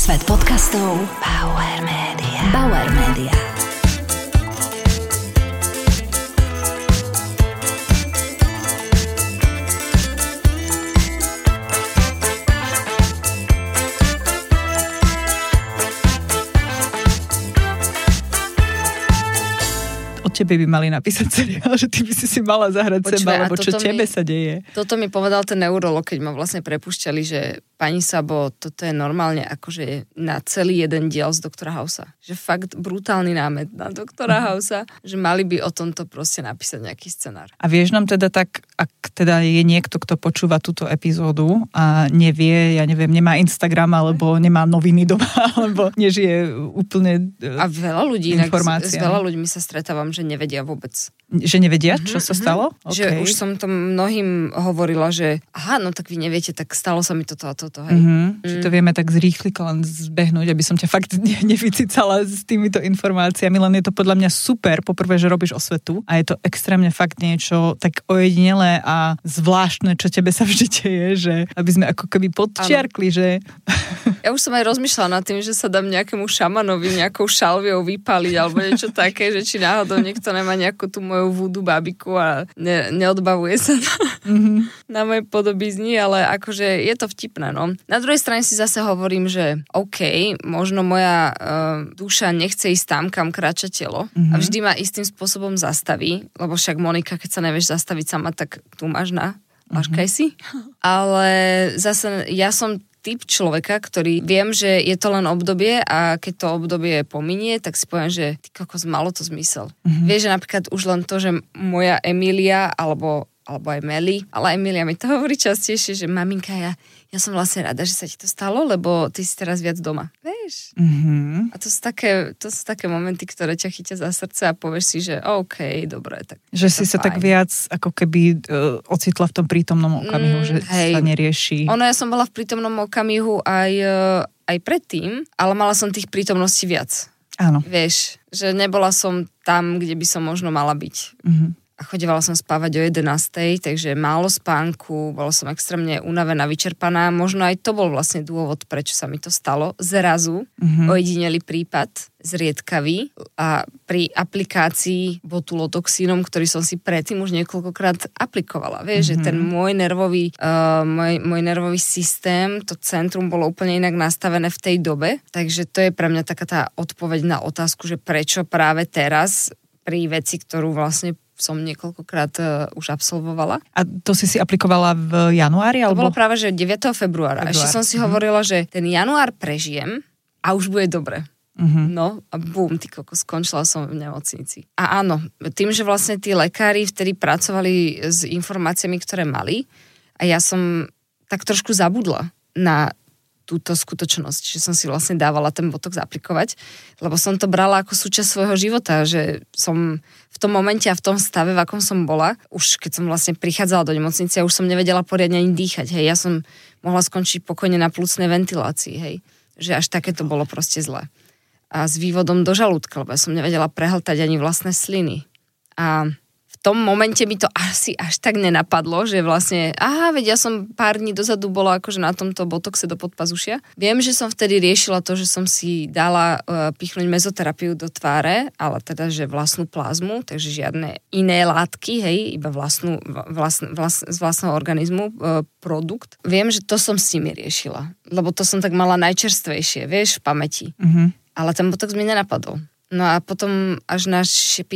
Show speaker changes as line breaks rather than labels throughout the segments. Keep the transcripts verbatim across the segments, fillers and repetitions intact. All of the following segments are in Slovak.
Svet podcastov Bauer Media. Bauer Media.
Tebe by mali napísať seriál, že ty by si si mala zahrať Počúva, seba, lebo čo tebe mi, sa deje.
Toto mi povedal ten neurolog, keď ma vlastne prepúšťali, že pani Sabo, toto je normálne akože na celý jeden diel z doktora Housa. Že fakt brutálny námet na doktora mm-hmm. Housa, že mali by o tomto proste napísať nejaký scenár.
A vieš nám teda tak, ak teda je niekto, kto počúva túto epizódu a nevie, ja neviem, nemá Instagram, alebo nemá noviny doma, alebo nežije úplne
a veľa ľudí,
informáciami.
S veľa ľuďmi sa stretávam, že nevedia vôbec.
Že nevedia, čo mm-hmm, sa stalo?
Že
okay.
už som to mnohým hovorila, že aha, no tak vy neviete, tak stalo sa mi toto a toto, hej.
Mm-hmm.
Mm.
Že to vieme tak zrýchliko len zbehnúť, aby som ťa fakt ne- nevycicala s týmito informáciami, len je to podľa mňa super, poprvé, že robíš osvetu a je to extrémne fakt niečo tak ojedinelé a zvláštne, čo tebe sa vždy deje, že aby sme ako keby podčiarkli, ano. Že...
Ja už som aj rozmýšľala nad tým, že sa dám nejakému šamanovi nejakou šalviou vypáliť alebo niečo také, že či náhodou niekto nemá nejakú tú moju voodoo babiku a ne, neodbavuje sa na, mm-hmm. na mojej podobizni, ale akože je to vtipné, no. Na druhej strane si zase hovorím, že OK, možno moja uh, duša nechce ísť tam, kam kráča telo mm-hmm. a vždy ma istým spôsobom zastaví, lebo však Monika, keď sa nevieš zastaviť sama, tak tu máš na, maškaj mm-hmm. si. Ale zase ja som typ človeka, ktorý viem, že je to len obdobie a keď to obdobie pominie, tak si poviem, že ty kokos, malo to zmysel. Mm-hmm. Vieš, že napríklad už len to, že moja Emília, alebo, alebo aj Meli, ale Emília mi to hovorí častejšie, že maminka, ja, ja som vlastne rada, že sa ti to stalo, lebo ty si teraz viac doma. Vieš? Mm-hmm. A to sú, také, to sú také momenty, ktoré ťa chytia za srdce a povieš si, že OK, dobre, tak
že si sa fajn. Tak viac ako keby uh, ocitla v tom prítomnom okamihu, mm, že hej. sa nerieši.
Ono, ja som bola v prítomnom okamihu aj, uh, aj predtým, ale mala som tých prítomností viac.
Áno.
Vieš, že nebola som tam, kde by som možno mala byť. Mhm. A chodievala som spávať o jedenástej, takže málo spánku, bola som extrémne unavená, vyčerpaná. Možno aj to bol vlastne dôvod, prečo sa mi to stalo. Zrazu mm-hmm. ojedinelý prípad, zriedkavý a pri aplikácii botulotoxínom, ktorý som si predtým už niekoľkokrát aplikovala. Vieš, mm-hmm. že ten môj nervový, uh, môj, môj nervový systém, to centrum bolo úplne inak nastavené v tej dobe, takže to je pre mňa taká tá odpoveď na otázku, že prečo práve teraz pri veci, ktorú vlastne som niekoľkokrát uh, už absolvovala.
A to si si aplikovala v januári?
To
alebo...
bolo práve, že deviateho februára. Február. Ešte som si mm-hmm. hovorila, že ten január prežijem a už bude dobre. Mm-hmm. No a bum, ty koko, skončila som v nemocnici. A áno, tým, že vlastne tí lekári vtedy pracovali s informáciami, ktoré mali a ja som tak trošku zabudla na túto skutočnosť, že som si vlastne dávala ten botox aplikovať, lebo som to brala ako súčasť svojho života, že som v tom momente a v tom stave, v akom som bola, už keď som vlastne prichádzala do nemocnice a už som nevedela poriadne ani dýchať, hej, ja som mohla skončiť pokojne na plúcnej ventilácii, hej, že až také to bolo proste zle. A s vývodom do žalúdka, lebo ja som nevedela prehltať ani vlastné sliny. A v tom momente mi to asi až tak nenapadlo, že vlastne, aha, veď ja som pár dní dozadu bola akože na tomto botoxe do podpazušia. Viem, že som vtedy riešila to, že som si dala uh, pichnúť mezoterapiu do tváre, ale teda, že vlastnú plazmu, takže žiadne iné látky, hej, iba vlastnú, vlastn, vlast, z vlastného organizmu uh, produkt. Viem, že to som s nimi riešila, lebo to som tak mala najčerstvejšie, vieš, v pamäti. Mm-hmm. Ale ten botox mi nenapadol. No a potom až na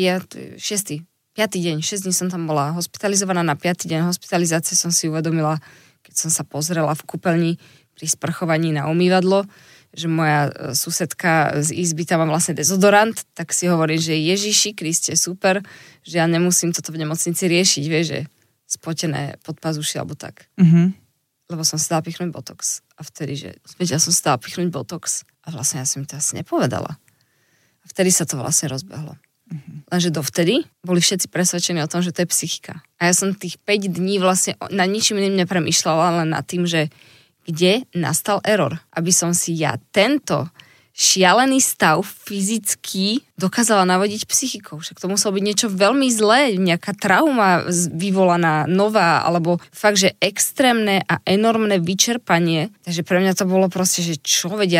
šiestý Piatý deň, šesť dní som tam bola hospitalizovaná, na piatý deň hospitalizácie som si uvedomila, keď som sa pozrela v kúpeľni pri sprchovaní na umývadlo, že moja susedka z izby tam má vlastne dezodorant, tak si hovorím, že Ježiši Kriste, super, že ja nemusím toto v nemocnici riešiť, vieš, že spotené podpazuši alebo tak. Mm-hmm. Lebo som si dala pichnúť botox. A vtedy, že veď ja som si dala pichnúť botox a vlastne ja som mi to asi nepovedala. A vtedy sa to vlastne rozbehlo. Mm-hmm. Lenže dovtedy boli všetci presvedčení o tom, že to je psychika. A ja som tých päť dní vlastne na ničím iným nepremýšľala, len nad tým, že kde nastal error. Aby som si ja tento šialený stav fyzicky dokázala navodiť psychikou. Však to muselo byť niečo veľmi zlé, nejaká trauma vyvolaná, nová, alebo fakt, že extrémne a enormné vyčerpanie. Takže pre mňa to bolo proste, že čo vedia,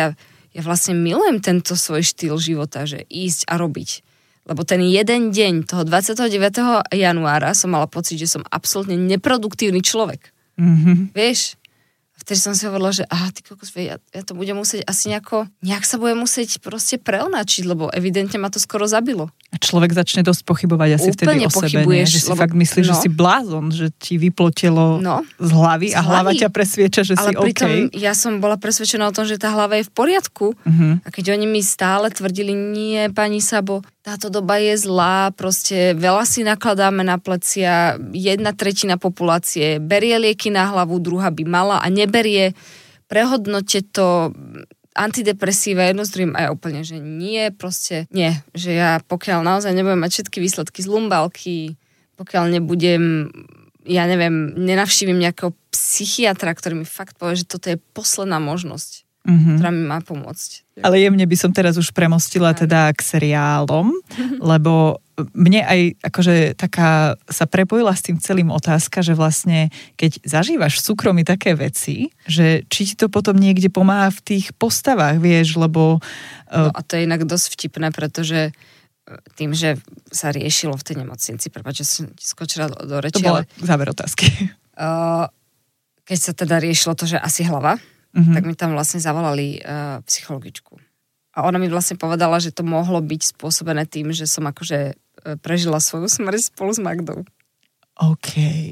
ja vlastne milujem tento svoj štýl života, že ísť a robiť. Lebo ten jeden deň, toho dvadsiateho deviateho januára som mala pocit, že som absolútne neproduktívny človek.
Mm-hmm.
Vieš? Vtedy som si hovorila, že aha, ty kokos, ja, ja to budem musieť asi nejako, nejak sa budem musieť proste preonačiť, lebo evidentne ma to skoro zabilo.
A človek začne dosť pochybovať asi
Úplne
vtedy o sebe, nie? Že si lebo, fakt myslíš, no, že si blázon, že ti vyplo telo no, z hlavy a hlava ťa presvieča, že
ale
si OK. Ale
pritom ja som bola presvedčená o tom, že tá hlava je v poriadku. Uh-huh. A keď oni mi stále tvrdili, nie, pani Sabo, táto doba je zlá, proste veľa si nakladáme na plecia, jedna tretina populácie berie lieky na hlavu, druhá by mala a neberie, prehodnote to, antidepresíva, jedno z druhým, a ja úplne, že nie, proste nie, že ja pokiaľ naozaj nebudem mať všetky výsledky z lumbálky, pokiaľ nebudem, ja neviem, nenavštívim nejakého psychiatra, ktorý mi fakt povie, že toto je posledná možnosť, mm-hmm. ktorá mi má pomôcť.
Ale jemne by som teraz už premostila teda k seriálom, lebo mne aj akože taká sa prepojila s tým celým otázka, že vlastne keď zažívaš v súkromí také veci, že či ti to potom niekde pomáha v tých postavách, vieš, lebo...
No a to je inak dosť vtipné, pretože tým, že sa riešilo v tej nemocnici, prepáč, že som ti skočila do reči,
to bola
ale...
záver otázky.
Uh, keď sa teda riešilo to, že asi hlava, uh-huh. tak mi tam vlastne zavolali uh, psychologičku. A ona mi vlastne povedala, že to mohlo byť spôsobené tým, že som akože prežila svoju smrť spolu s Magdou.
OK.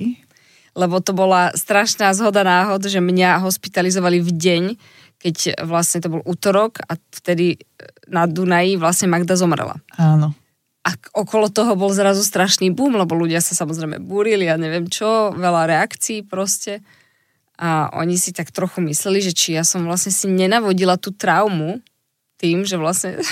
Lebo to bola strašná zhoda náhod, že mňa hospitalizovali v deň, keď vlastne to bol utorok a vtedy na Dunaji vlastne Magda zomrela.
Áno.
A okolo toho bol zrazu strašný boom, lebo ľudia sa samozrejme búrili a neviem čo, veľa reakcií proste. A oni si tak trochu mysleli, že či ja som vlastne si nenavodila tú traumu tým, že vlastne...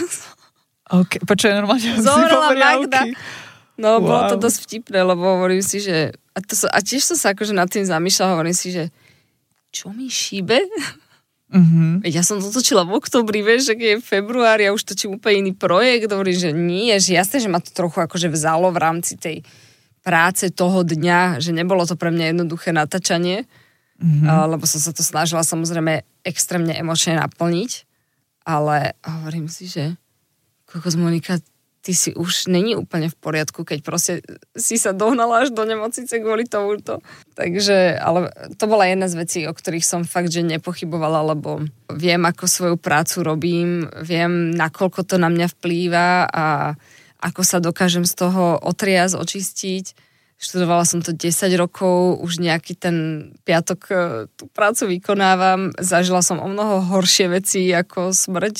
Ok, počuj, normálne
zomrela Magda.
Okay.
No,
wow.
Bolo to dosť vtipné, lebo hovorím si, že... A, to so, a tiež som sa akože nad tým zamýšľala, hovorím si, že čo mi šíbe?
Mm-hmm.
Veď ja som to točila v oktobri, vieš, že keď je február, ja už točím úplne iný projekt, hovorím, že nie, že jasné, že ma to trochu akože vzalo v rámci tej práce toho dňa, že nebolo to pre mňa jednoduché natáčanie, mm-hmm. lebo som sa to snažila samozrejme extrémne emočne naplniť. Ale hovorím si, že kokos Monika, ty si už není úplne v poriadku, keď proste si sa dohnala až do nemocnice kvôli tomuto. Takže, ale to bola jedna z vecí, o ktorých som fakt, že nepochybovala, lebo viem, ako svoju prácu robím, viem, nakoľko to na mňa vplýva a ako sa dokážem z toho otriasť, očistiť. Študovala som to desať rokov, už nejaký ten piatok tú prácu vykonávam. Zažila som o mnoho horšie veci ako smrť.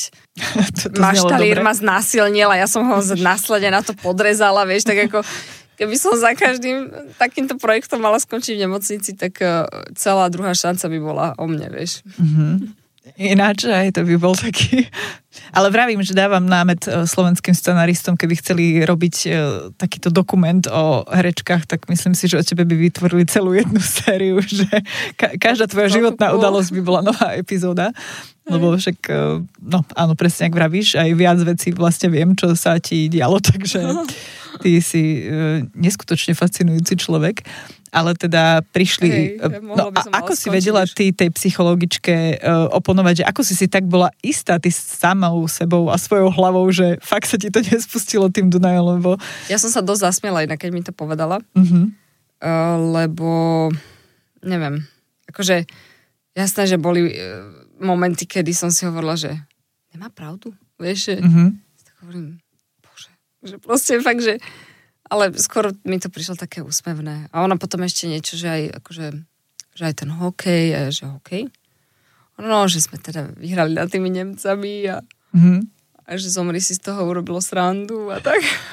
Maštalír ma znásilnil a ja som ho následne na to podrezala, vieš, tak ako keby som za každým takýmto projektom mala skončiť v nemocnici, tak celá druhá šanca by bola o mne, vieš.
Mhm. Ináč aj to by bol taký... Ale vravím, že dávam námet slovenským scenaristom, keby chceli robiť takýto dokument o herečkách, tak myslím si, že o tebe by vytvorili celú jednu sériu, že ka- každá tvoja životná udalosť by bola nová epizóda. Lebo však, no áno, presne ak vravíš, aj viac vecí vlastne viem, čo sa ti dialo, takže ty si neskutočne fascinujúci človek. Ale teda prišli... Hej, no a ako si vedela ty tej psychologičke uh, oponovať, že ako si si tak bola istá ty samou sebou a svojou hlavou, že fakt sa ti to nespustilo tým Dunajom, lebo...
Ja som sa dosť zasmiela, inak keď mi to povedala,
uh-huh.
uh, lebo neviem, akože jasné, že boli uh, momenty, kedy som si hovorila, že nemá pravdu, vieš, že
uh-huh.
tak hovorím, bože, že proste fakt, že ale skoro mi to prišlo také úsmevné. A ona potom ešte niečo, že aj, akože, že aj ten hokej, a že hokej. No, že sme teda vyhrali nad tými Nemcami a,
mm-hmm.
a že Zomri si z toho urobilo srandu a tak.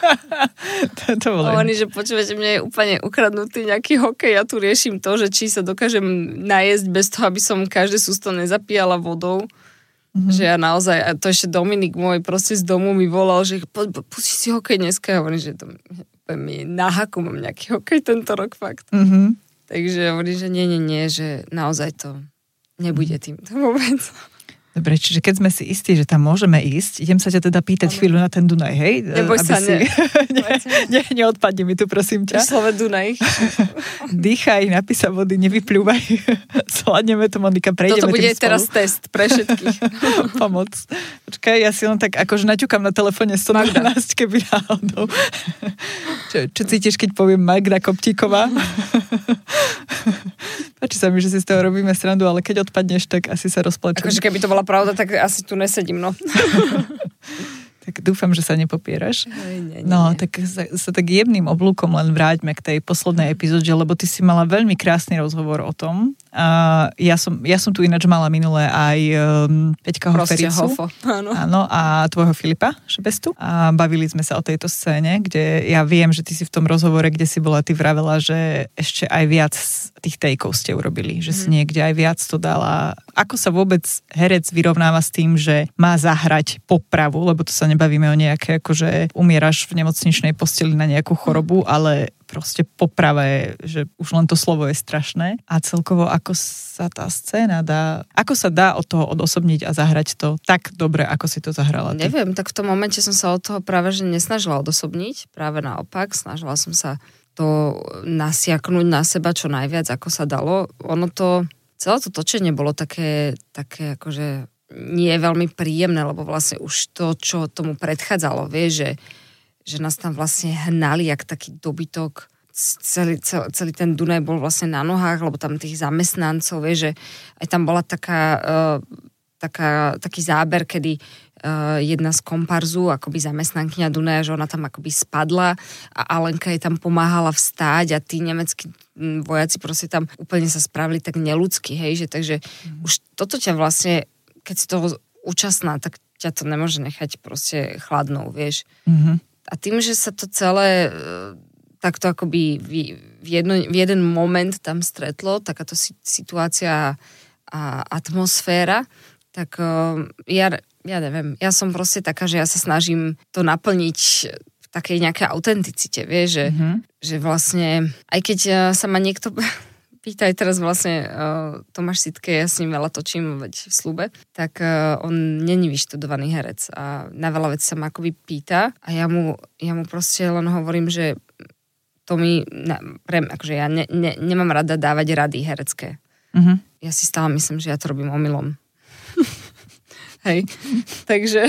to, to
a oni, že počúvate, mne je úplne ukradnutý nejaký hokej. Ja tu riešim to, že či sa dokážem najesť bez toho, aby som každé sústo nezapíjala vodou. Mm-hmm. Že ja naozaj, a to ešte Dominik môj proste z domu mi volal, že po, po, pustí si hokej dneska. Ja hovorím, že to mi na haku mám nejaký hokej tento rok fakt.
Mm-hmm.
Takže hovorím, že nie, nie, nie, že naozaj to nebude týmto vôbec.
Dobre, čiže keď sme si istí, že tam môžeme ísť, idem sa ťa teda pýtať ano. Chvíľu na ten Dunaj, hej?
Neboj
aby
sa,
si...
ne.
ne, ne. Neodpadne mi tu, prosím ťa.
Slove Dunaj.
Dýchaj, napísa vody, nevypľúvaj. Zvládneme to, Monika, prejdeme
Toto bude
tým
teraz
spolu.
test pre všetkých.
Pomoc. Počkaj, ja si len tak akože naťukám na telefóne sto dvanásť, keby náhodou. Čo, čo cítiš, keď poviem Magda Koptíková? Páči sa mi, že si z toho robíme srandu, ale keď odpadneš, tak asi sa rozplačem.
Akože keby to bola pravda, tak asi tu nesedím, no.
Tak dúfam, že sa nepopieraš.
Nie, nie, nie.
No, tak sa, sa tak jemným oblúkom len vráťme k tej poslednej epizóde, lebo ty si mala veľmi krásny rozhovor o tom. A ja, som, ja som tu ináč mala minulé aj um, Peťka Hofericu.
Áno.
Áno, a tvojho Filipa Šebestu. A bavili sme sa o tejto scéne, kde ja viem, že ty si v tom rozhovore, kde si bola, ty vravela, že ešte aj viac tých tejkov ste urobili, že si niekde aj viac to dala. Ako sa vôbec herec vyrovnáva s tým, že má zahrať popravu, lebo to sa nebavíme o nejaké, akože umieraš v nemocničnej posteli na nejakú chorobu, ale proste poprava je, že už len to slovo je strašné. A celkovo, ako sa tá scéna dá, ako sa dá od toho odosobniť a zahrať to tak dobre, ako si to zahrala ty?
Neviem, tak v tom momente som sa od toho práve že nesnažila odosobniť, práve naopak, snažila som sa to nasiaknúť na seba čo najviac, ako sa dalo. Ono to, celé to točenie bolo také, také akože nie je veľmi príjemné, lebo vlastne už to, čo tomu predchádzalo, vieš, že, že nás tam vlastne hnali jak taký dobytok. Celý, celý, celý ten Dunaj bol vlastne na nohách, lebo tam tých zamestnancov, vieš, že aj tam bola taká, uh, taká, taký záber, kedy uh, jedna z komparzu, akoby zamestnankyňa Dunaja, že ona tam akoby spadla a Alenka jej tam pomáhala vstáť a tí nemeckí vojaci proste tam úplne sa spravili tak neľudsky, hej, že takže mm. už toto ťa vlastne, keď si toho účastná, tak ťa to nemôže nechať proste chladnou, vieš. Mm-hmm. A tým, že sa to celé takto akoby v, jedno, v jeden moment tam stretlo, takáto situácia a atmosféra, tak ja, ja neviem, ja som proste taká, že ja sa snažím to naplniť v takej nejakej autenticite, vieš, že, mm-hmm. že vlastne, aj keď sa ma niekto pýta aj teraz vlastne uh, Tomáš Sitke, ja s ním veľa točím, veď v Slube, tak uh, on není vyštudovaný herec a na veľa vecí sa ma akoby pýta a ja mu, ja mu proste len hovorím, že to mi, ne, pre, akože ja ne, ne, nemám rada dávať rady herecké. Uh-huh. Ja si stále myslím, že ja to robím omylom. Hej, takže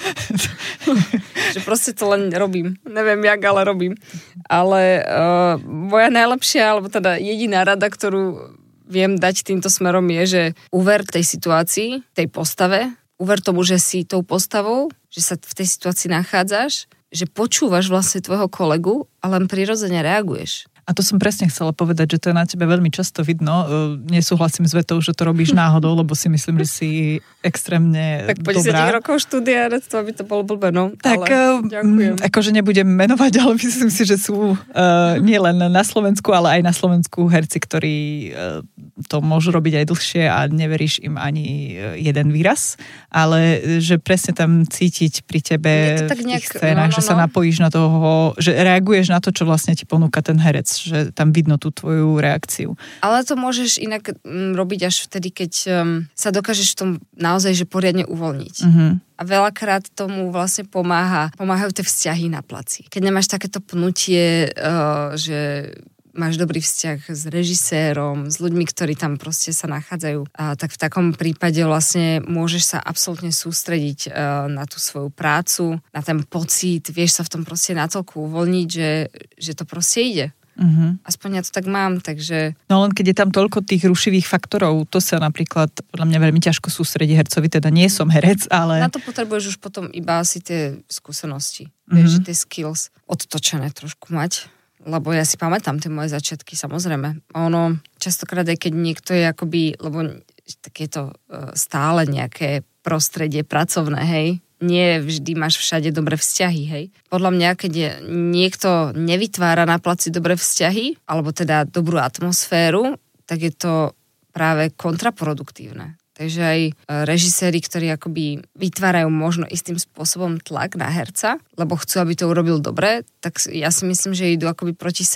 že proste to len robím. Neviem jak, ale robím. Ale uh, moja najlepšia, alebo teda jediná rada, ktorú viem dať týmto smerom je, že uver tej situácii, tej postave, uver tomu, že si tou postavou, že sa v tej situácii nachádzaš, že počúvaš vlastne tvojho kolegu a len prirodzene reaguješ.
A to som presne chcela povedať, že to je na tebe veľmi často vidno. Nesúhlasím s vetou, že to robíš náhodou, lebo si myslím, že si extrémne
tak po
dobrá.
desať rokov štúdia, to by to bolo blbé, no.
Tak
ale ďakujem.
Akože nebudem menovať, ale myslím si, že sú uh, nie len na Slovensku, ale aj na Slovensku herci, ktorí uh, to môžu robiť aj dlhšie a neveríš im ani jeden výraz, ale že presne tam cítiť pri tebe v tých scénách, no, no, no. že sa napojíš na toho, že reaguješ na to, čo vlastne ti ponúka ten herec, že tam vidno tú tvoju reakciu.
Ale to môžeš inak m, robiť až vtedy, keď um, sa dokážeš v tom naozaj že poriadne uvoľniť. Uh-huh. A veľakrát tomu vlastne pomáha, pomáhajú tie vzťahy na placi. Keď nemáš takéto pnutie, uh, že máš dobrý vzťah s režisérom, s ľuďmi, ktorí tam proste sa nachádzajú, a tak v takom prípade vlastne môžeš sa absolútne sústrediť uh, na tú svoju prácu, na ten pocit, vieš sa v tom proste natoľko uvoľniť, že, že to proste ide. Uh-huh. Aspoň ja to tak mám, takže...
No len keď je tam toľko tých rušivých faktorov, to sa napríklad podľa mňa veľmi ťažko sústredí hercovi, teda nie som herec, ale...
Na to potrebuješ už potom iba asi tie skúsenosti, uh-huh. vieš, tie skills odtočené trošku mať, lebo ja si pamätám tie moje začiatky, samozrejme. Ono, častokrát aj keď niekto je akoby, lebo tak je to stále nejaké prostredie pracovné, hej, nie vždy máš všade dobré vzťahy, hej. Podľa mňa, keď je, niekto nevytvára na placi dobré vzťahy, alebo teda dobrú atmosféru, tak je to práve kontraproduktívne. Takže aj režiséri, ktorí akoby vytvárajú možno istým spôsobom tlak na herca, lebo chcú, aby to urobil dobre, tak ja si myslím, že idú akoby proti sebe.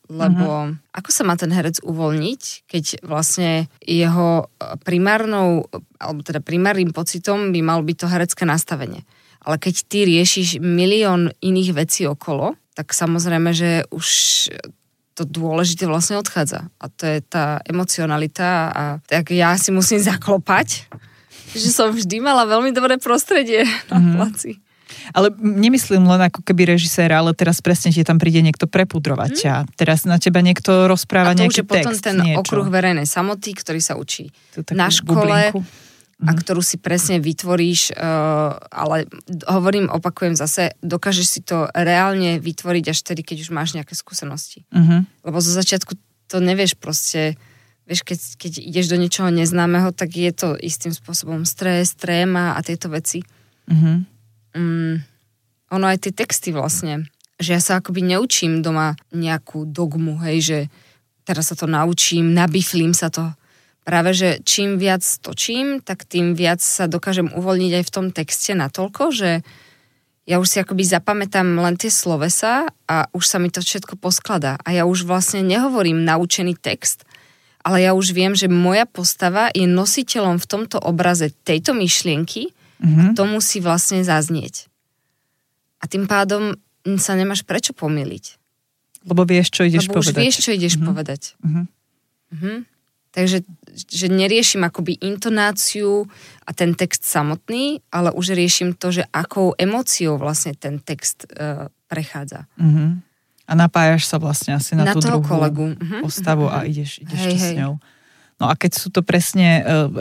lebo uh-huh. ako sa má ten herec uvoľniť, keď vlastne jeho primárnou, alebo teda primárnym pocitom by mal byť to herecké nastavenie. Ale keď ty riešiš milión iných vecí okolo, tak samozrejme, že už to dôležité vlastne odchádza. A to je tá emocionalita a tak ja si musím zaklopať, že som vždy mala veľmi dobré prostredie na uh-huh. placi.
Ale nemyslím len ako keby režiséra, ale teraz presne ti tam príde niekto prepudrovať ťa. Hmm. Teraz na teba niekto rozpráva nejaký text. A to už je potom
ten
niečo. Okruh
verejnej samoty, ktorý sa učí na škole bublinku. A hmm. ktorú si presne vytvoríš, uh, ale hovorím, opakujem zase, dokážeš si to reálne vytvoriť až tedy, keď už máš nejaké skúsenosti. Hmm. Lebo zo začiatku to nevieš proste, vieš, keď, keď ideš do niečoho neznámeho, tak je to istým spôsobom stres, tréma a tieto veci. Mhm. Mm, ono aj tie texty vlastne, že ja sa akoby neučím doma nejakú dogmu, hej, že teraz sa to naučím, nabiflím sa to. Práve, že čím viac točím, tak tým viac sa dokážem uvoľniť aj v tom texte natoľko, že ja už si akoby zapamätám len tie slovesa a už sa mi to všetko poskladá. A ja už vlastne nehovorím naučený text, ale ja už viem, že moja postava je nositeľom v tomto obraze tejto myšlienky. Mm-hmm. A to musí vlastne zaznieť. A tým pádom sa nemáš prečo pomýliť.
Lebo vieš, čo ideš
Lebo
povedať.
Lebo už vieš, čo ideš mm-hmm. povedať. Mm-hmm. Mm-hmm. Takže že neriešim akoby intonáciu a ten text samotný, ale už riešim to, že akou emóciou vlastne ten text uh, prechádza. Mm-hmm.
A napájaš sa vlastne asi na,
na
tú druhú
kolegu.
postavu mm-hmm. a ideš, ideš
hej,
s ňou. No a keď sú to presne,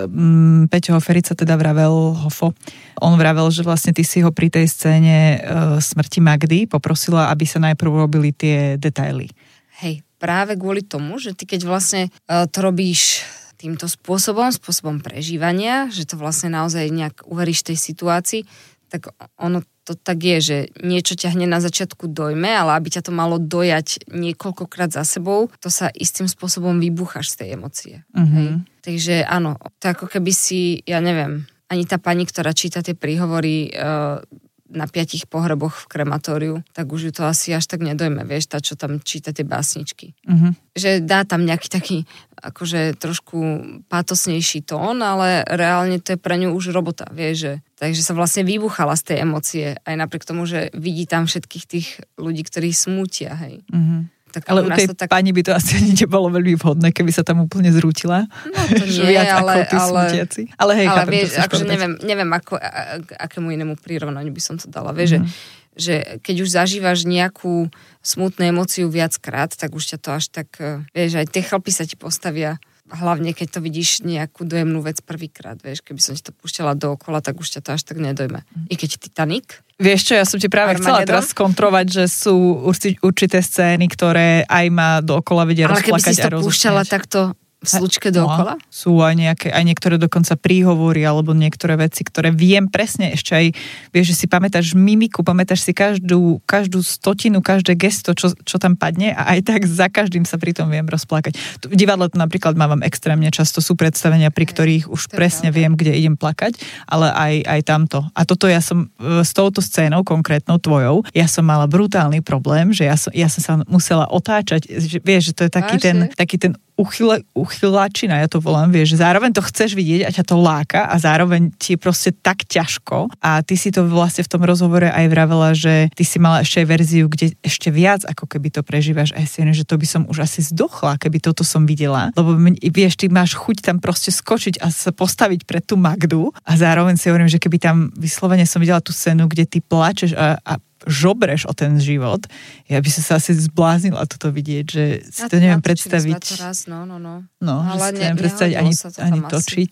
um, Peťo Ferica teda vravel, Hofo, on vravel, že vlastne ty si ho pri tej scéne uh, smrti Magdy poprosila, aby sa najprv robili tie detaily.
Hej, práve kvôli tomu, že ty keď vlastne uh, to robíš týmto spôsobom, spôsobom prežívania, že to vlastne naozaj nejak uveríš tej situácii, tak ono to tak je, že niečo ťa hneď na začiatku dojme, ale aby ťa to malo dojať niekoľkokrát za sebou, to sa istým spôsobom vybúchaš z tej emócie. Mm-hmm. Hej? Takže áno, to ako keby si, ja neviem, ani tá pani, ktorá číta tie príhovory uh, na piatich pohreboch v krematóriu, tak už ju to asi až tak nedojme, vieš, tá, čo tam číta tie básničky. Mm-hmm. Že dá tam nejaký taký akože trošku pátosnejší tón, ale reálne to je pre ňu už robota, vieš, že takže sa vlastne vybuchala z tej emócie, aj napriek tomu, že vidí tam všetkých tých ľudí, ktorí smútia, hej. Mm-hmm.
Tak ale u tej tak... pani by to asi ani nebolo veľmi vhodné, keby sa tam úplne zrútila.
No to nie, ale...
Ale, ale hej,
ale
chápem,
vieš,
to
akože neviem, neviem ako, a, akému inému prirovnaniu by som to dala. Vieš, mm-hmm. že, že keď už zažívaš nejakú smutnú emóciu viackrát, tak už ťa to až tak, vieš, aj tie chlapy sa ti postavia. Hlavne, keď to vidíš nejakú dojemnú vec prvýkrát, vieš, keby som ti to púšťala dookola, tak už ťa to až tak nedojme. Mm. I keď Titanic.
Vieš čo, ja som ti práve Armageddon. Chcela teraz kontrolovať, že sú určité scény, ktoré aj ma dookola vedia rozplakať a rozosmiať. Ale keby si to púšťala
takto v slučke dookola?
No, sú aj nejaké, aj niektoré dokonca príhovory, alebo niektoré veci, ktoré viem presne ešte aj, vieš, že si pamätáš mimiku, pamätáš si každú, každú stotinu, každé gesto, čo, čo tam padne a aj tak za každým sa pri tom viem rozplakať. V divadle to napríklad mám extrémne často, sú predstavenia, pri ktorých už presne viem, kde idem plakať, ale aj, aj tamto. A toto ja som s touto scénou, konkrétnou tvojou, ja som mala brutálny problém, že ja som, ja som sa musela otáčať, že, vieš, že to je taký Vážne? ten, taký ten uchyle, uchyláčina, ja to volám, vieš, zároveň to chceš vidieť a ťa to láka a zároveň ti je proste tak ťažko a ty si to vlastne v tom rozhovore aj vravela, že ty si mala ešte aj verziu, kde ešte viac ako keby to prežívaš aj si, že to by som už asi zdochla, keby toto som videla, lebo vieš, ty máš chuť tam proste skočiť a sa postaviť pred tú Magdu a zároveň si hovorím, že keby tam vyslovene som videla tú scénu, kde ty plačeš a, a žobreš o ten život, ja by som sa asi zbláznila toto vidieť, že si to neviem predstaviť.
Raz, no, no, no.
No, ale že si to neviem predstaviť ani, ani točiť.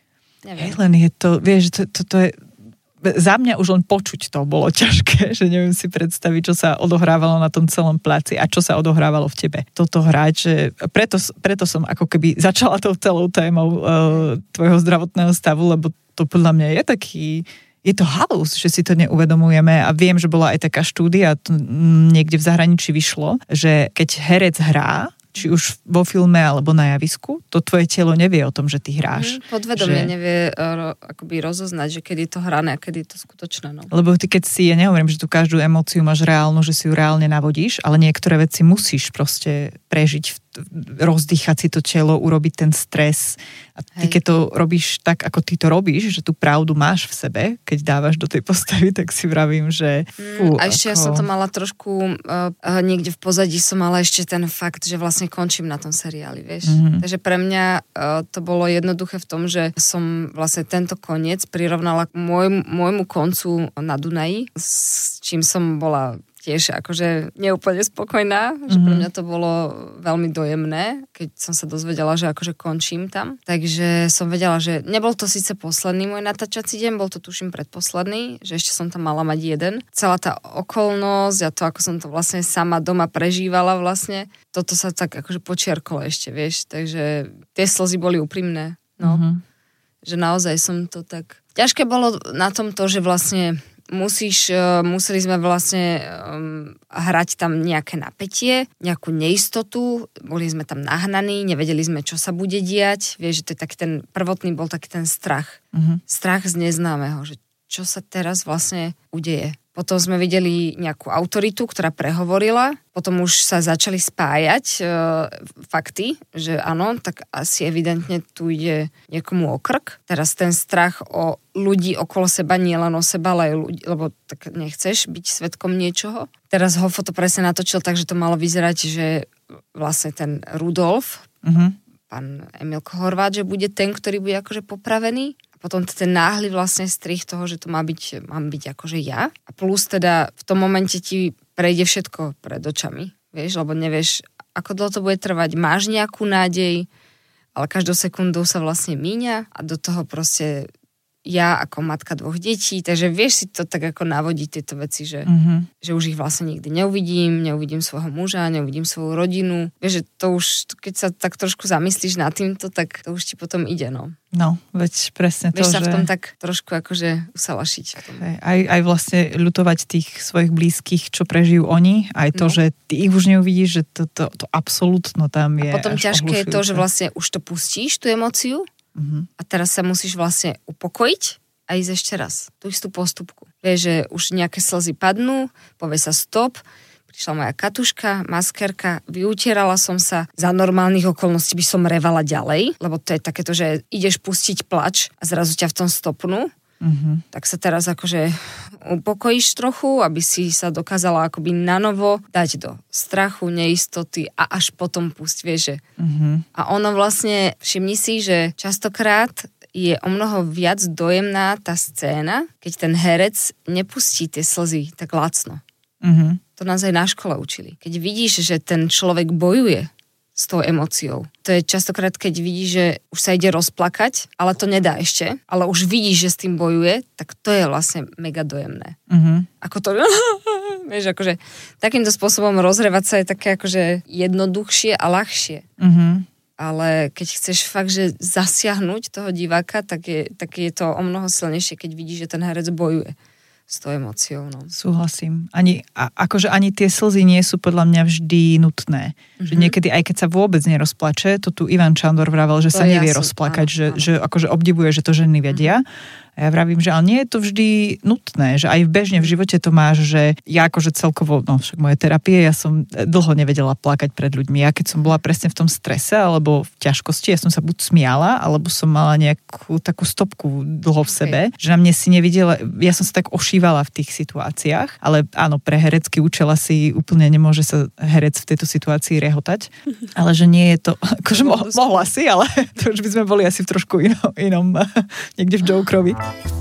Hej, len je to, vieš, to, to, to je za mňa už len počuť to bolo ťažké, že neviem si predstaviť, čo sa odohrávalo na tom celom pláci a čo sa odohrávalo v tebe. Toto hrať, že preto, preto som ako keby začala tou celou témou uh, tvojho zdravotného stavu, lebo to podľa mňa je taký je to halus, že si to neuvedomujeme a viem, že bola aj taká štúdia, to niekde v zahraničí vyšlo, že keď herec hrá, či už vo filme alebo na javisku, to tvoje telo nevie o tom, že ty hráš.
Mm, podvedomie
že...
nevie ro, akoby rozoznať, že kedy je to hrané a kedy je to skutočné. No.
Lebo ty keď si, ja nehovorím, že tu každú emóciu máš reálnu, že si ju reálne navodíš, ale niektoré veci musíš proste prežiť, rozdýchať si to telo, urobiť ten stres. A ty Hej. keď to robíš tak, ako ty to robíš, že tú pravdu máš v sebe, keď dávaš do tej postavy, tak si vravím, že fú,
mm, A ešte ako... ja som to mala trošku, uh, uh, niekde v pozadí som mala ešte ten fakt, že vlastne končím na tom seriáli, vieš. Mm-hmm. Takže pre mňa uh, to bolo jednoduché v tom, že som vlastne tento koniec prirovnala k môj, môjmu koncu na Dunaji, s čím som bola tiež akože neúplne spokojná, že pre mňa to bolo veľmi dojemné, keď som sa dozvedela, že akože končím tam. Takže som vedela, že nebol to síce posledný môj natáčací deň, bol to tuším predposledný, že ešte som tam mala mať jeden. Celá tá okolnosť a to, ako som to vlastne sama doma prežívala vlastne, toto sa tak akože počiarkolo ešte, vieš. Takže tie slzy boli úprimné. No. Mm-hmm. Že naozaj som to tak... Ťažké bolo na tom to, že vlastne musíš, museli sme vlastne um, hrať tam nejaké napätie, nejakú neistotu, boli sme tam nahnaní, nevedeli sme, čo sa bude diať, vieš, že to je taký ten prvotný bol taký ten strach. Uh-huh. Strach z neznámeho, že čo sa teraz vlastne udeje. Potom sme videli nejakú autoritu, ktorá prehovorila, potom už sa začali spájať e, fakty, že áno, tak asi evidentne tu ide niekomu o krk. Teraz ten strach o ľudí okolo seba, nie len o seba, ale aj ľudí, lebo tak nechceš byť svedkom niečoho. Teraz Hofo to presne natočil tak, že to malo vyzerať, že vlastne ten Rudolf, uh-huh. pán Emilko Horváth, že bude ten, ktorý bude akože popravený. Potom ten náhly vlastne strih toho, že to má byť, mám byť akože ja. A plus teda v tom momente ti prejde všetko pred očami, vieš, lebo nevieš, ako dlho to bude trvať. Máš nejakú nádej, ale každou sekundou sa vlastne míňa a do toho proste ja ako matka dvoch detí, takže vieš si to tak ako navodiť tieto veci, že, mm-hmm. že už ich vlastne nikdy neuvidím, neuvidím svojho muža, neuvidím svoju rodinu. Vieš, že to už, keď sa tak trošku zamyslíš nad týmto, tak to už ti potom ide, no.
No, veď presne to,
vieš sa
že...
v tom tak trošku akože usalašiť. V tom.
Aj, aj vlastne ľutovať tých svojich blízkych, čo prežijú oni, aj to, no. že ty ich už neuvidíš, že to, to, to absolútno tam je.
A potom ťažké je to, že vlastne už to pustíš, tú emóciu, Uh-huh. a teraz sa musíš vlastne upokojiť a ísť ešte raz. Tú istú postupku. Vieš, že už nejaké slzy padnú, povie sa stop, prišla moja katuška, maskerka, vyutierala som sa. Za normálnych okolností by som revala ďalej, lebo to je takéto, že ideš pustiť plač a zrazu ťa v tom stopnú. Uh-huh. Tak sa teraz akože upokojíš trochu, aby si sa dokázala akoby nanovo dať do strachu, neistoty a až potom pusť, vieš, že. Uh-huh. A ono vlastne, všimni si, že častokrát je o mnoho viac dojemná tá scéna, keď ten herec nepustí tie slzy tak lacno. Uh-huh. To nás aj na škole učili. Keď vidíš, že ten človek bojuje s tou emóciou. To je častokrát, keď vidíš, že už sa ide rozplakať, ale to nedá ešte, ale už vidíš, že s tým bojuje, tak to je vlastne mega dojemné. Uh-huh. Ako to... Vieš, akože takýmto spôsobom rozhrevať sa je také akože jednoduchšie a ľahšie. Uh-huh. Ale keď chceš fakt, že zasiahnuť toho diváka, tak je, tak je to o mnoho silnejšie, keď vidíš, že ten herec bojuje s tou emóciou. No.
Súhlasím. Ani, a, akože ani tie slzy nie sú podľa mňa vždy nutné. Mm-hmm. Že niekedy, aj keď sa vôbec nerozplače, to tu Ivan Čandor vravel, že to sa nevie ja rozplakať, áno, že, áno. že akože obdivuje, že to ženy vedia. Mm-hmm. A ja vravím, že ale nie je to vždy nutné, že aj v bežne v živote to máš, že ja akože celkovo, no však moje terapie, ja som dlho nevedela plakať pred ľuďmi. Ja keď som bola presne v tom strese alebo v ťažkosti, ja som sa buď smiala, alebo som mala nejakú takú stopku dlho v sebe, okay. že na mne si nevidela, ja som sa tak ošívala v tých situáciách, ale áno, pre herecký účel asi úplne nemôže sa herec v tejto situácii rehotať, ale že nie je to, akože mo- mohla si, ale to už by sme boli asi v trošku inom, inom niekde v Jokerovi.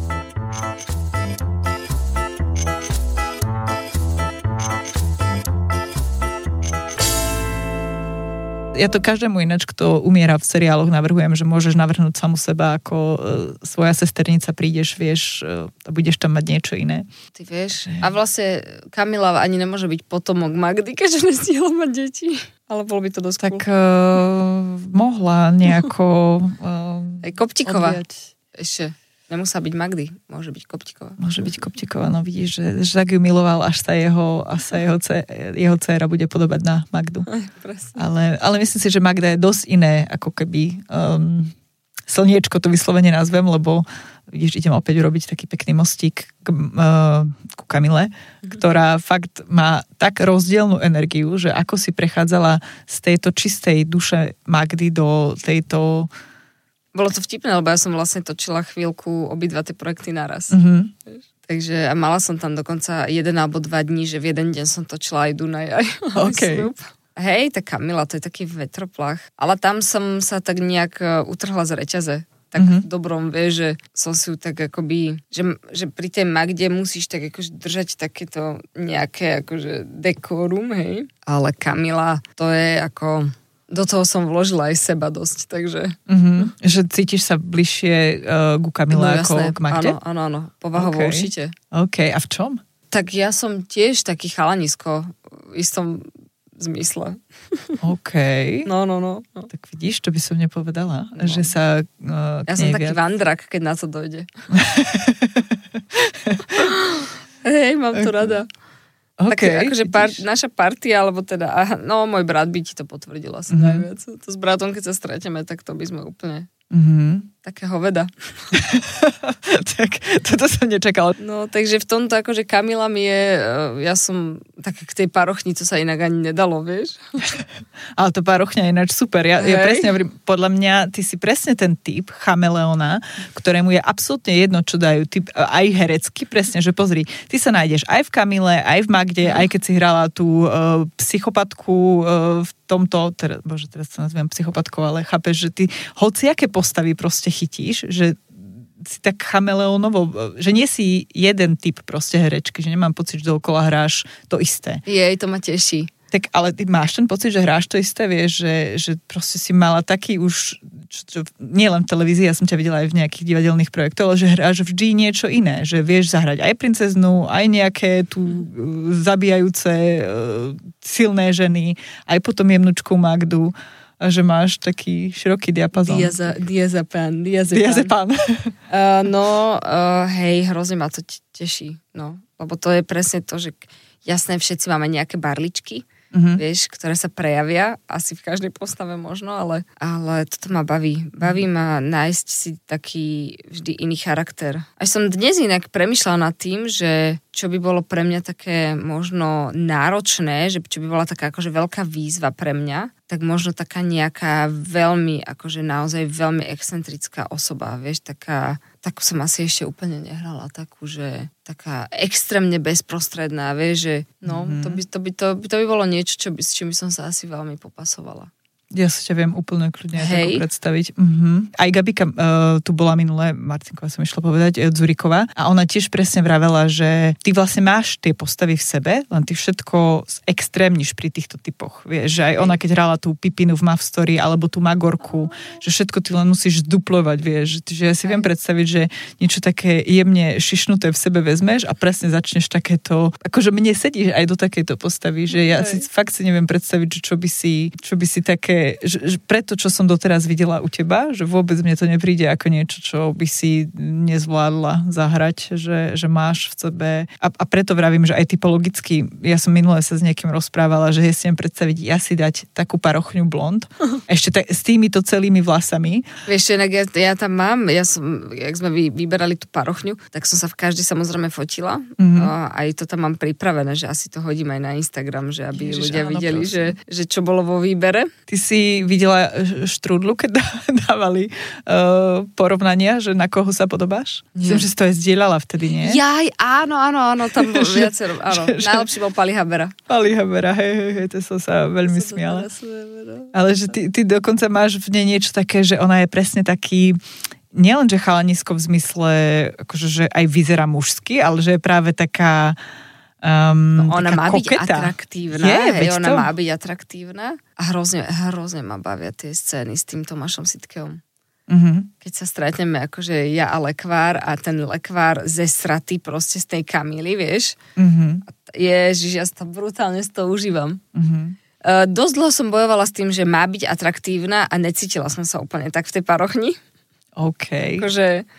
Ja to každému ináč, kto umiera v seriáloch, navrhujem, že môžeš navrhnúť samu seba ako e, svoja sesternica, prídeš, vieš, e, a budeš tam mať niečo iné.
Ty vieš, a vlastne Kamila ani nemôže byť potomok Magdy, keďže nestihla mať deti. Ale bolo by to dosť
tak cool. e, mohla nejako e,
aj Koptíková. Ešte. Nemusá byť Magdy, môže byť Koptiková.
Môže byť Koptiková, no vidíš, že, že tak ju miloval, až sa jeho, až sa jeho, dce, jeho dcéra bude podobať na Magdu.
Aj,
ale, ale myslím si, že Magda je dosť iné, ako keby um, slniečko to vyslovene nazvem, lebo vidíš, idem opäť urobiť taký pekný mostík k, uh, ku Kamile, mm-hmm. ktorá fakt má tak rozdielnú energiu, že ako si prechádzala z tejto čistej duše Magdy do tejto...
Bolo to vtipné, lebo ja som vlastne točila chvíľku obidva tie projekty naraz.
Mm-hmm.
Takže a mala som tam dokonca jeden alebo dva dní, že v jeden deň som točila aj Dunaj, aj, aj
okay.
Snoop. Hej, tá Kamila, to je taký vetroplach. Ale tam som sa tak nejak utrhla z reťaze. Tak mm-hmm. dobrom, vieš, že som si ju tak akoby, že, že pri tej Magde musíš tak akože držať takéto nejaké akože dekórum, hej. Ale Kamila, to je ako... Do toho som vložila aj seba dosť, takže...
Mm-hmm. Že cítiš sa bližšie uh, ku Kamile no, ako jasné. K Magde?
Áno, áno, áno. Povahovo okay. určite.
OK, a v čom?
Tak ja som tiež taký chalanisko v istom zmysle.
OK.
No, no, no, no.
Tak vidíš, to by som nepovedala, no. že sa uh,
Ja som taký viac... vandrak, keď na to dojde. Hej, mám to rada.
Okay,
tak akože par, naša partia, alebo teda, no môj brat by ti to potvrdil asi mm-hmm. najviac. To s bratom, keď sa stretneme, tak to by sme úplne mm-hmm. také hoveda.
Tak, toto som nečakala.
No, takže v tomto akože Kamila mi je, ja som tak k tej parochni, to sa inak ani nedalo, vieš.
Ale to parochňa je ináč super. Ja, ja presne hovorím, podľa mňa ty si presne ten typ chameleona, ktorému je absolútne jedno, čo dajú. Typ, aj herecky, presne, že pozri, ty sa nájdeš aj v Kamile, aj v Magde, aj keď si hrala tú uh, psychopatku uh, v tomto, teda, bože, teraz sa nazviem psychopatkou, ale chápeš, že ty hociaké postavy proste chytíš, že si tak chameleónovo, že nie si jeden typ proste herečky, že nemám pocit, že dookola hráš to isté.
Jej, to ma teší.
Tak ale ty máš ten pocit, že hráš to isté, vieš, že, že proste si mala taký už, čo, čo, nie len v televízii, ja som ťa videla aj v nejakých divadelných projektoch, ale že hráš vždy niečo iné, že vieš zahrať aj princeznu, aj nejaké tu zabíjajúce silné ženy, aj potom jemnučku Magdu. A že máš taký široký diapazón.
Diaza, diazepán, diazepán.
Diazepán.
uh, no, uh, hej, hrozne ma to teší, no. Lebo to je presne to, že jasné, všetci máme nejaké barličky, mm-hmm. vieš, ktoré sa prejavia, asi v každej postave možno, ale, ale toto ma baví. Baví ma nájsť si taký vždy iný charakter. Až som dnes inak premýšľala nad tým, že čo by bolo pre mňa také možno náročné, že čo by bola taká akože veľká výzva pre mňa, tak možno taká nejaká veľmi, akože naozaj veľmi excentrická osoba, vieš, taká, takú som asi ešte úplne nehrala, takú, že taká extrémne bezprostredná, vieš, že no, mm-hmm. to, by, to, by, to, by, to by bolo niečo, čo by, s čím by som sa asi veľmi popasovala.
Ja sa ťa viem úplne kľudne tako predstaviť. Uh-huh. Aj Gabika uh, tu bola minulé, Marcinková som išla povedať, uh, Dzuriková, a ona tiež presne vravela, že ty vlastne máš tie postavy v sebe, len ty všetko extrémniš pri týchto typoch. Vieš, že aj ona, keď hrala tú Pipinu v Mav Story, alebo tú Magorku, že všetko ty len musíš zduplovať, vieš. Že ja si viem predstaviť, že niečo také jemne šišnuté v sebe vezmeš a presne začneš takéto, akože mne sedíš aj do takejto postavy, že ja si fakt si neviem predstaviť, že čo by si, čo by si také Že, že preto, čo som doteraz videla u teba, že vôbec mne to nepríde ako niečo, čo by si nezvládla zahrať, že, že máš v sebe. A, a preto vravím, že aj typologicky, ja som minule sa s niekým rozprávala, že ja si neviem predstaviť, ja si dať takú parochňu blond, ešte tak, s týmito celými vlasami.
Vieš, inak ja, ja tam mám, ja som, jak sme vy, vyberali tú parochňu, tak som sa v každej samozrejme fotila. Mm-hmm. A aj to tam mám pripravené, že asi to hodím aj na Instagram, že aby Ježiš, ľudia áno, videli, že, že čo bolo vo výbere. Ty
si videla Štrúdlu, keď dávali uh, porovnania, že na koho sa podobáš? Myslím, že si to aj zdieľala vtedy, nie?
Jaj, áno, áno, áno, tam bol viacero, áno. Že, Najlepší bol Pali Habera.
Pali Habera, hej, hej, hej, to som sa veľmi to smiala. Ale že ty, ty dokonca máš v nej niečo také, že ona je presne taký, nielen, že chalanisko v zmysle, akože, že aj vyzerá mužsky, ale že je práve taká Um,
no, ona má
koketa.
byť atraktívna, je, hej, ona to? má byť atraktívna a hrozne, hrozne ma bavia tie scény s tým Tomášom Sitkeom. Uh-huh. Keď sa stretneme akože ja a lekvár a ten lekvár ze straty proste z tej Kamily, vieš. Uh-huh. Ježiš, ja sa brutálne z toho užívam. Uh-huh. Uh, dosť dlho som bojovala s tým, že má byť atraktívna a necítila som sa úplne tak v tej parochni.
OK.
Akože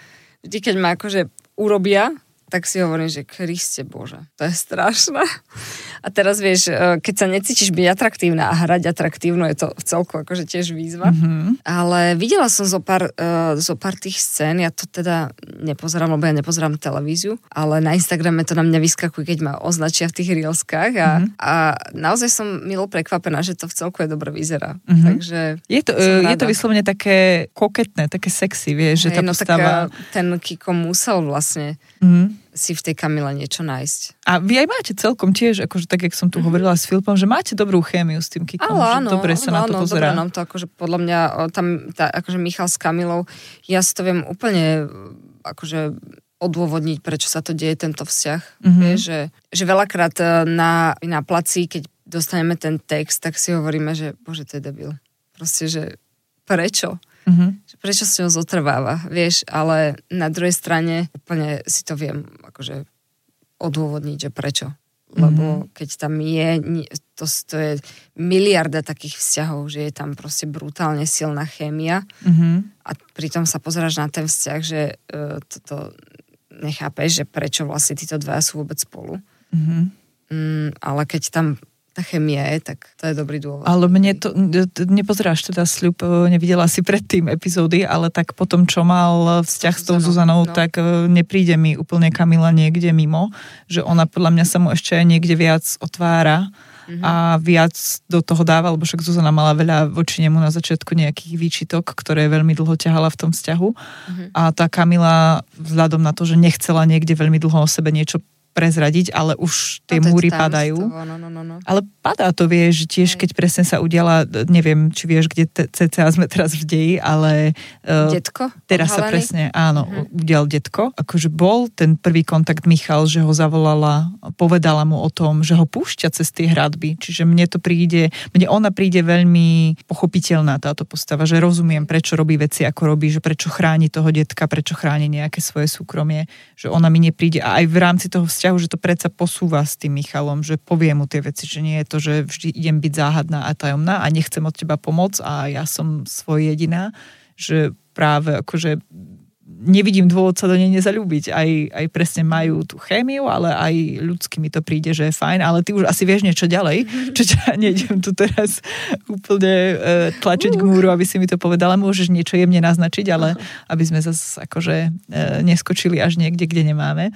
vždy, keď ma akože urobia, tak si hovorím, že Kriste Bože, to je strašné. A teraz vieš, keď sa necítiš byť atraktívna a hrať atraktívno, je to v celku akože tiež výzva. Mm-hmm. Ale videla som zo pár, uh, zo pár tých scén, ja to teda nepozerám, lebo ja nepozerám televíziu, ale na Instagrame to na mňa vyskakuje, keď ma označia v tých reelskách a, mm-hmm. a naozaj som milo prekvapená, že to v celku je dobre vyzerá. Mm-hmm. Takže
je to, je to vyslovene také koketné, také sexy, vieš, že tá
no,
postava...
Tak, ten Kiko musel vlastne mm-hmm. si v tej Kamile niečo nájsť.
A vy aj máte celkom tiež, akože tak, jak som tu mm-hmm. hovorila s Filipom, že máte dobrú chémiu s tým Kikom, ale, áno, že dobre sa áno, na to pozerá.
Áno, to akože podľa mňa, tam tá, akože Michal s Kamilou, ja si to viem úplne akože odôvodniť, prečo sa to deje, tento vzťah. Mm-hmm. Vieš, že, že veľakrát na, na placi, keď dostaneme ten text, tak si hovoríme, že bože, to je debil. Proste, že prečo? Mm-hmm. Prečo si ho zotrváva, vieš, ale na druhej strane úplne si to viem akože odôvodniť, že prečo. Lebo mm-hmm. keď tam je, to, to je miliarda takých vzťahov, že je tam proste brutálne silná chémia mm-hmm. a pritom sa pozeráš na ten vzťah, že uh, toto nechápeš, že prečo vlastne títo dvaja sú vôbec spolu. Mm-hmm. Mm, ale keď tam tá chemia je, tak to je dobrý dôvod.
Ale mne to, nepozeráš teda Sľub, nevidela si predtým epizódy, ale tak potom, čo mal vzťah s tou Zuzanou, no. tak nepríde mi úplne Kamila niekde mimo, že ona podľa mňa sa mu ešte aj niekde viac otvára mm-hmm. a viac do toho dáva, lebo však Zuzana mala veľa voči nemu na začiatku nejakých výčitok, ktoré veľmi dlho ťahala v tom vzťahu mm-hmm. a tá Kamila vzhľadom na to, že nechcela niekde veľmi dlho o sebe niečo prezradiť, ale už tie no, múry padajú. No, no, no, no. Ale padá to, vieš, tiež keď presne sa udiala, neviem, či vieš, kde te, cca sme teraz v deji, ale
detko?
Teraz
odhalený?
Sa presne, áno,
uh-huh.
udial detko. Akože bol ten prvý kontakt Michal, že ho zavolala, povedala mu o tom, že ho púšťa cez tie hradby. Čiže mne to príde, mne ona príde veľmi pochopiteľná táto postava, že rozumiem, prečo robí veci, ako robí, že prečo chráni toho detka, prečo chráni nejaké svoje súkromie, že ona mi nepríde a aj v rámci toho vzťahu, že to predsa posúva s tým Michalom, že povie mu tie veci, že nie je to, že vždy idem byť záhadná a tajomná a nechcem od teba pomoc a ja som svoj jediná, že práve akože nevidím dôvod sa do nej nezaľúbiť. Aj, aj presne majú tú chémiu, ale aj ľudsky mi to príde, že je fajn, ale ty už asi vieš niečo ďalej, čo ťa nejdem tu teraz úplne e, tlačiť k múru, aby si mi to povedala. Môžeš niečo jemne naznačiť, ale aby sme zase akože e, neskočili až niekde, kde nemáme.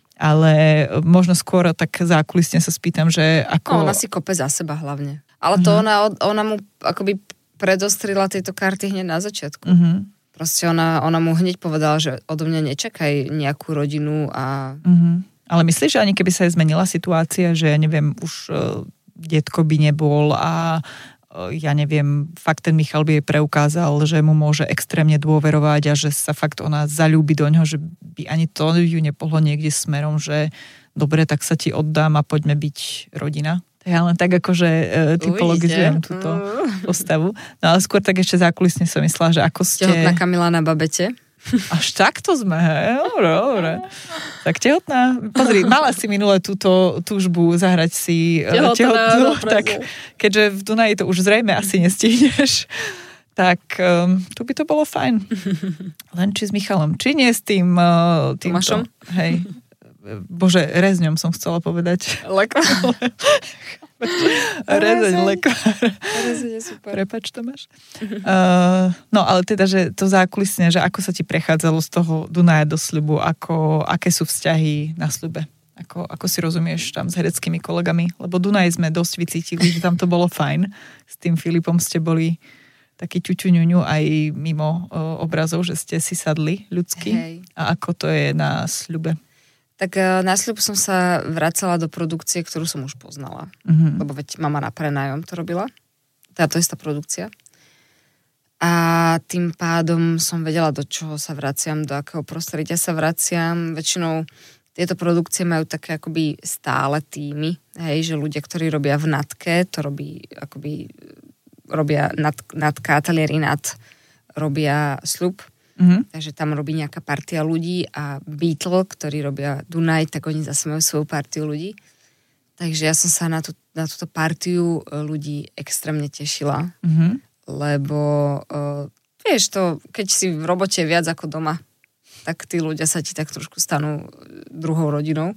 Ale možno skôr tak zákulisne sa spýtam, že ako...
No, ona si kope za seba hlavne. Ale to uh-huh. ona, ona mu akoby predostrila tieto karty hneď na začiatku. Uh-huh. Proste ona, ona mu hneď povedala, že odo mňa nečakaj nejakú rodinu a... Uh-huh.
Ale myslíš, že ani keby sa aj zmenila situácia, že ja neviem, už uh, detko by nebol a ja neviem, fakt ten Michal by jej preukázal, že mu môže extrémne dôverovať a že sa fakt ona zaľúbi do ňoho, že by ani to ju nepohlo niekde smerom, že dobre, tak sa ti oddám a poďme byť rodina. Ja len tak akože e, typologizujem túto postavu. No ale skôr tak ešte zákulisne som myslela, že ako ste...
Tehotná Kamila na babete.
Až takto sme, hej? Dobre, dobre. Tak tehotná. Pozri, mala si minule túto túžbu zahrať si tehotná, tehotnú, tak keďže v Dunaji to už zrejme asi nestihneš, tak um, tu by to bolo fajn. Len či s Michalom, či nie s tým... Uh,
Tomášom?
Hej. Bože, rezňom som chcela povedať.
Lekár.
Rezeň, lekár.
Rezeň je super.
Prepač, Tomáš. Uh, no, ale teda, že to zákulisne, že ako sa ti prechádzalo z toho Dunaja do Sľubu, ako, aké sú vzťahy na Sľube? Ako, ako si rozumieš tam s hereckými kolegami? Lebo Dunaj sme dosť vycítili, že tam to bolo fajn. S tým Filipom ste boli taký ťuťuňuňu aj mimo uh, obrazov, že ste si sadli ľudsky. Hej. A ako to je na Sľube?
Tak na Sľub som sa vracala do produkcie, ktorú som už poznala. Mm-hmm. Lebo veď mama na prenájom to robila. Teda to je tá produkcia. A tým pádom som vedela, do čoho sa vraciam, do akého prostredia sa vraciam. Väčšinou tieto produkcie majú také akoby stále týmy. Hej, že ľudia, ktorí robia v Natke, to robí akoby robia Natka, ateliér Inat, robia Sľub. Mm-hmm. Takže tam robí nejaká partia ľudí a Beatle, ktorí robia Dunaj, tak oni zase majú svoju partiu ľudí. Takže ja som sa na, tú, na túto partiu ľudí extrémne tešila, mm-hmm. lebo uh, vieš to, keď si v robote viac ako doma, tak tí ľudia sa ti tak trošku stanú druhou rodinou.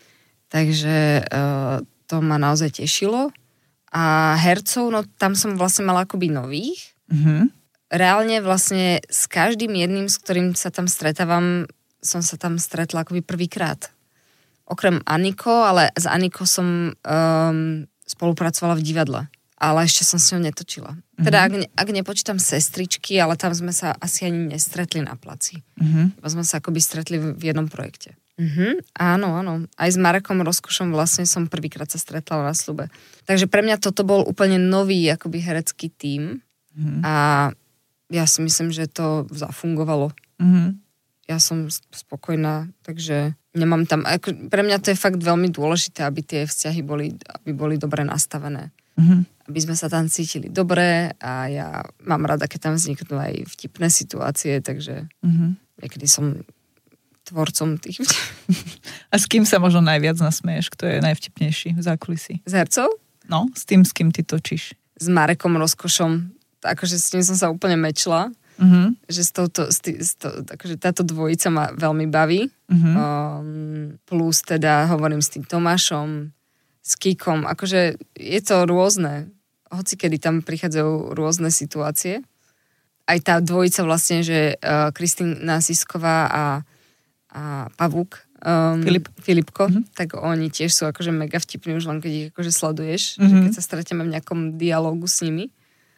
Takže uh, to ma naozaj tešilo. A hercov, no tam som vlastne mala akoby nových. Mm-hmm. Reálne vlastne s každým jedným, s ktorým sa tam stretávam, som sa tam stretla akoby prvýkrát. Okrem Aniko, ale s Aniko som um, spolupracovala v divadle. Ale ešte som s ňou netočila. Mm-hmm. Teda ak, ak nepočítam sestričky, ale tam sme sa asi ani nestretli na placi. Mm-hmm. Iba sme sa akoby stretli v, v jednom projekte. Mm-hmm. Áno, áno. Aj s Marekom Rozkošom vlastne som prvýkrát sa stretla na sľube. Takže pre mňa toto bol úplne nový akoby herecký tím. Mm-hmm. A ja si myslím, že to zafungovalo. Mm-hmm. Ja som spokojná, takže nemám tam... Ako, pre mňa to je fakt veľmi dôležité, aby tie vzťahy boli, aby boli dobre nastavené. Mm-hmm. Aby sme sa tam cítili dobre a ja mám rada, keď tam vzniknú aj vtipné situácie, takže mm-hmm. niekedy som tvorcom tých...
A s kým sa možno najviac nasmeješ? Kto je najvtipnejší v zákulisí?
S hercov?
No, s tým, s kým ty točíš.
S Marekom Rozkošom. Akože s tým som sa úplne mečla. Mm-hmm. Že s touto, s tý, s to, akože táto dvojica ma veľmi baví. Mm-hmm. Um, plus teda hovorím s tým Tomášom, s Kikom, akože je to rôzne. Hoci kedy tam prichádzajú rôzne situácie. Aj tá dvojica vlastne, že uh, Kristína Sisková a, a Pavúk, um,
Filip.
Filipko,
mm-hmm.
tak oni tiež sú akože mega vtipní, už len keď ich akože sleduješ,
mm-hmm.
že keď sa stretneme v nejakom dialógu s nimi.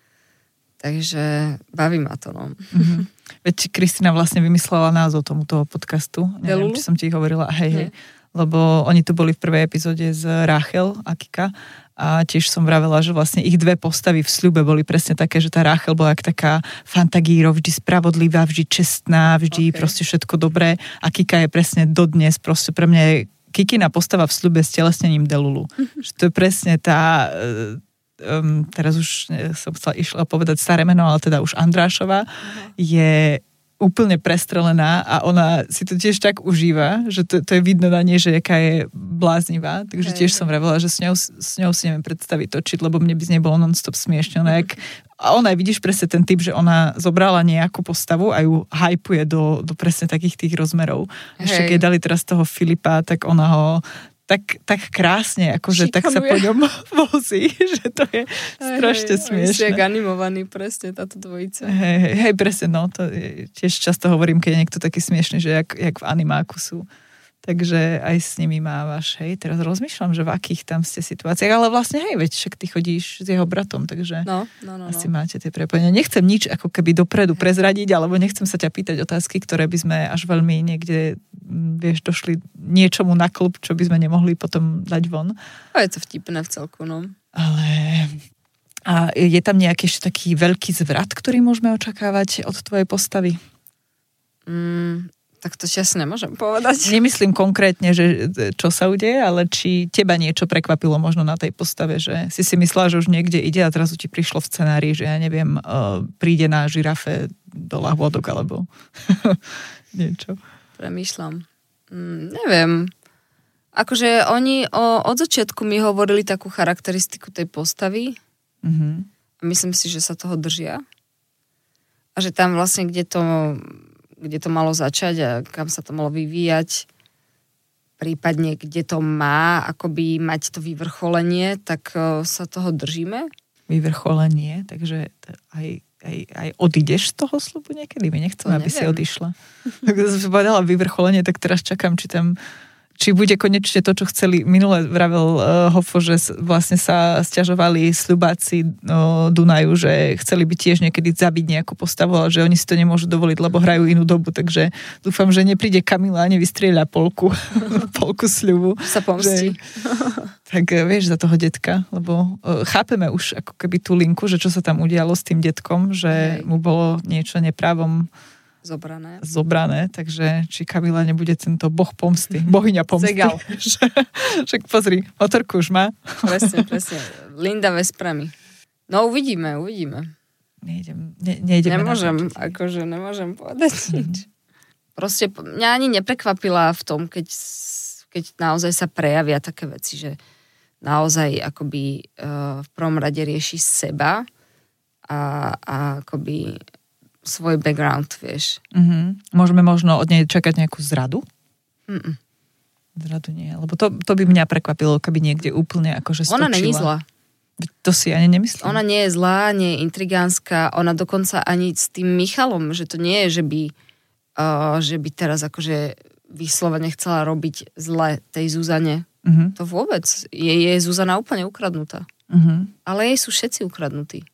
Takže baví ma to, no. Mm-hmm.
Veď Kristína vlastne vymyslela názov tomuto podcastu. Neviem,
Delulu?
či som ti hovorila. Hej, hej. Lebo oni tu boli v prvej epizóde z Rachel a Kika a tiež som vravela, že vlastne ich dve postavy v sľube boli presne také, že tá Rachel bola jak taká fantagíro, vždy spravodlivá, vždy čestná, vždy okay. proste všetko dobré a Kika je presne dodnes, proste pre mňa je Kikina postava v sľube s telesnením Delulu. Že to je presne tá... Um, teraz už som chcela išla povedať staré meno, ale teda už Andrášová uh-huh. je úplne prestrelená a ona si to tiež tak užíva, že to, to je vidno na nej, že jaká je bláznivá, takže tiež som vravela, že s ňou, s ňou si neviem predstaviť točiť, lebo mne by z nej bolo non-stop smiešne. Ona jak, a ona aj vidíš presne ten typ, že ona zobrala nejakú postavu a ju hypuje do, do presne takých tých rozmerov. Hej. Ešte keď dali teraz toho Filipa, tak ona ho tak, tak krásne, akože tak sa po ňom vozí, že to je strašne smiešne.
Hej, animovaný presne táto dvojica.
Hej, hej, hej, presne, no, to je, tiež často hovorím, keď je niekto taký smiešný, že jak, jak v animáku sú. Takže aj s nimi mávaš, hej, teraz rozmýšľam, že v akých tam ste situáciách, ale vlastne, hej, veď však ty chodíš s jeho bratom, takže
no, no, no,
asi
no.
máte tie prepojenia. Nechcem nič ako keby dopredu prezradiť, alebo nechcem sa ťa pýtať otázky, ktoré by sme až veľmi niekde, vieš, došli niečomu na klub, čo by sme nemohli potom dať von.
A je to vtipné v celku, no.
Ale... A je tam nejaký ešte taký veľký zvrat, ktorý môžeme očakávať od tvojej postavy?
Mm... Tak to čas nemôžem povedať.
Nemyslím konkrétne, že čo sa udeje, ale či teba niečo prekvapilo možno na tej postave, že si si myslela, že už niekde ide a teraz ti prišlo v scenárii, že ja neviem, príde na žirafe do lahôdok alebo niečo.
Premýšľam. Mm, neviem. Akože oni o, od začiatku mi hovorili takú charakteristiku tej postavy mm-hmm. a myslím si, že sa toho držia. A že tam vlastne, kde to... kde to malo začať a kam sa to malo vyvíjať, prípadne kde to má akoby mať to vyvrcholenie, tak sa toho držíme.
Vyvrcholenie, takže aj, aj, aj odídeš z toho sľubu niekedy? Mi nechcela, aby si odišla. Tak som povedala vyvrcholenie, tak teraz čakám, či tam či bude konečne to, čo chceli. Minule vravel uh, Hofo, že vlastne sa sťažovali sľubáci uh, Dunaju, že chceli by tiež niekedy zabiť nejakú postavu, ale že oni si to nemôžu dovoliť, lebo hrajú inú dobu, takže dúfam, že nepríde Kamila a nevystrieľa polku, polku sľubu.
Sa pomstí.
Tak vieš, za toho detka, lebo uh, chápeme už ako keby tú linku, že čo sa tam udialo s tým detkom, že Hej. mu bolo niečo neprávom
Zobrané.
Zobrané, takže či Kamila nebude tento boh pomsty, bohyňa pomsty.
Zegal.
Však pozri, motorku už má.
Presne, presne. Linda Vesprami. No uvidíme, uvidíme.
Nejdem, ne, nejdeme
nemôžem,
na to.
akože nemôžem povedať nič. Mm-hmm. Proste mňa ani neprekvapila v tom, keď, keď naozaj sa prejavia také veci, že naozaj akoby uh, v prvom rade rieši seba a, a akoby svoj background, vieš.
Mm-hmm. Môžeme možno od nej čakať nejakú zradu?
Mm-mm.
Zradu nie, lebo to, to by mňa prekvapilo, keby niekde úplne akože stočila.
Ona není zlá.
To si ani nemyslím.
Ona nie je zlá, nie je intrigánska, ona dokonca ani s tým Michalom, že to nie je, že by, uh, že by teraz akože vyslovene chcela robiť zle tej Zuzane. Uh-huh. To vôbec. Je, je Zuzana úplne ukradnutá. Uh-huh. Ale jej sú všetci ukradnutí.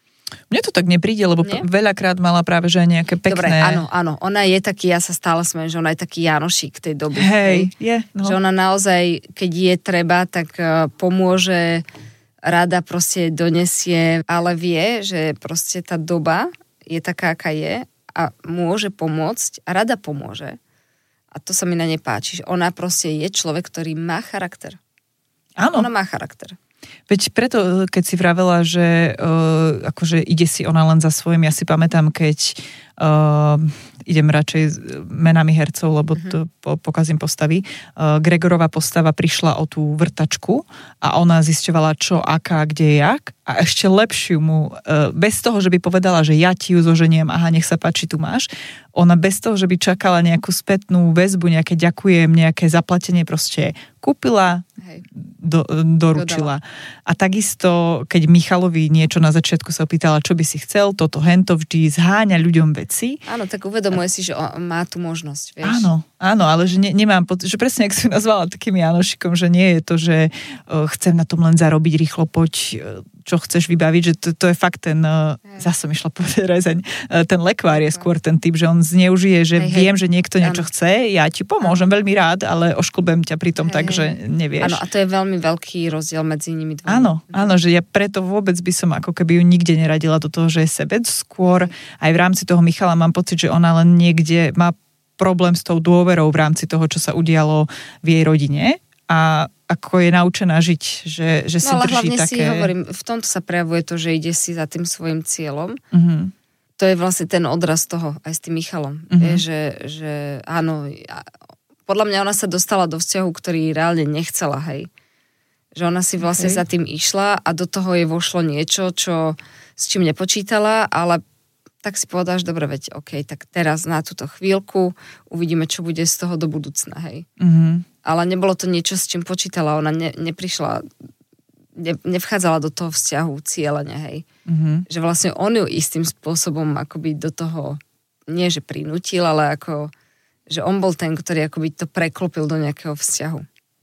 Mne to tak nepríde, lebo Nie? veľakrát mala práve, že aj nejaké pekné...
Dobre, áno, áno. Ona je taký, ja sa stále smejem, že ona je taký Janošík tej doby.
Hej, hej. je. No.
Že ona naozaj, keď je treba, tak uh, pomôže, rada proste donesie, ale vie, že proste tá doba je taká, aká je a môže pomôcť a rada pomôže. A to sa mi na nej páči, že ona proste je človek, ktorý má charakter.
Áno.
Ona má charakter.
Veď preto, keď si vravela, že uh, akože ide si ona len za svojím, ja si pamätám, keď uh, idem radšej menami hercov, lebo to po, pokazím postavy. Uh, Gregorová postava prišla o tú vrtačku a ona zisťovala čo, aká, kde, jak a ešte lepšiu mu, uh, bez toho, že by povedala, že ja ti ju zoženiem, aha, nech sa páči, tu máš. Ona bez toho, že by čakala nejakú spätnú väzbu, nejaké ďakujem, nejaké zaplatenie, proste kúpila, do, doručila. Dodala. A takisto, keď Michalovi niečo na začiatku sa opýtala, čo by si chcel, toto hento vždy zháňa ľuďom veci.
Áno, tak uvedomuje si, že on má tú možnosť, vieš.
Áno, áno, ale že ne, nemám pocit, že presne, ak si nazvala takým Janošikom, že nie je to, že uh, chcem na tom len zarobiť rýchlo, poď, uh, čo chceš vybaviť, že to, to je fakt ten, uh, zase som išla povedať rezeň, uh, ten lekvár je skôr ten typ, že on zneužije, že hej, viem, hej. že niekto niečo áno. chce, ja ti pomôžem áno. veľmi rád, ale ošklbem ťa pri tom hej, tak, hej. že nevieš.
Áno, a to je veľmi veľký rozdiel medzi nimi dvomi.
Áno, áno, že ja preto vôbec by som ako keby ju nikde neradila do toho, že je sebec. Skôr aj v rámci toho Michala mám pocit, že ona len niekde má problém s tou dôverou v rámci toho, čo sa udialo v jej rodine a ako je naučená žiť, že, že si
no, ale
drží
hlavne
také...
si hovorím, v tomto sa prejavuje to, že ide si za tým svojim cieľom.
Uh-huh.
To je vlastne ten odraz toho, aj s tým Michalom. Uh-huh. Je, že, že áno, podľa mňa ona sa dostala do vzťahu, ktorý reálne nechcela, hej. Že ona si vlastne okay. za tým išla a do toho jej vošlo niečo, čo, s čím nepočítala, ale tak si povedala, že dobre, veď, OK, tak teraz na túto chvíľku uvidíme, čo bude z toho do budúcna, hej. Uh-huh. Ale nebolo to niečo, s čím počítala, ona ne, neprišla, ne, nevchádzala do toho vzťahu cieľene, hej. Uh-huh. Že vlastne on ju istým spôsobom akoby do toho, nie že prinútil, ale ako, že on bol ten, ktorý akoby to preklopil do nejakého vzťahu.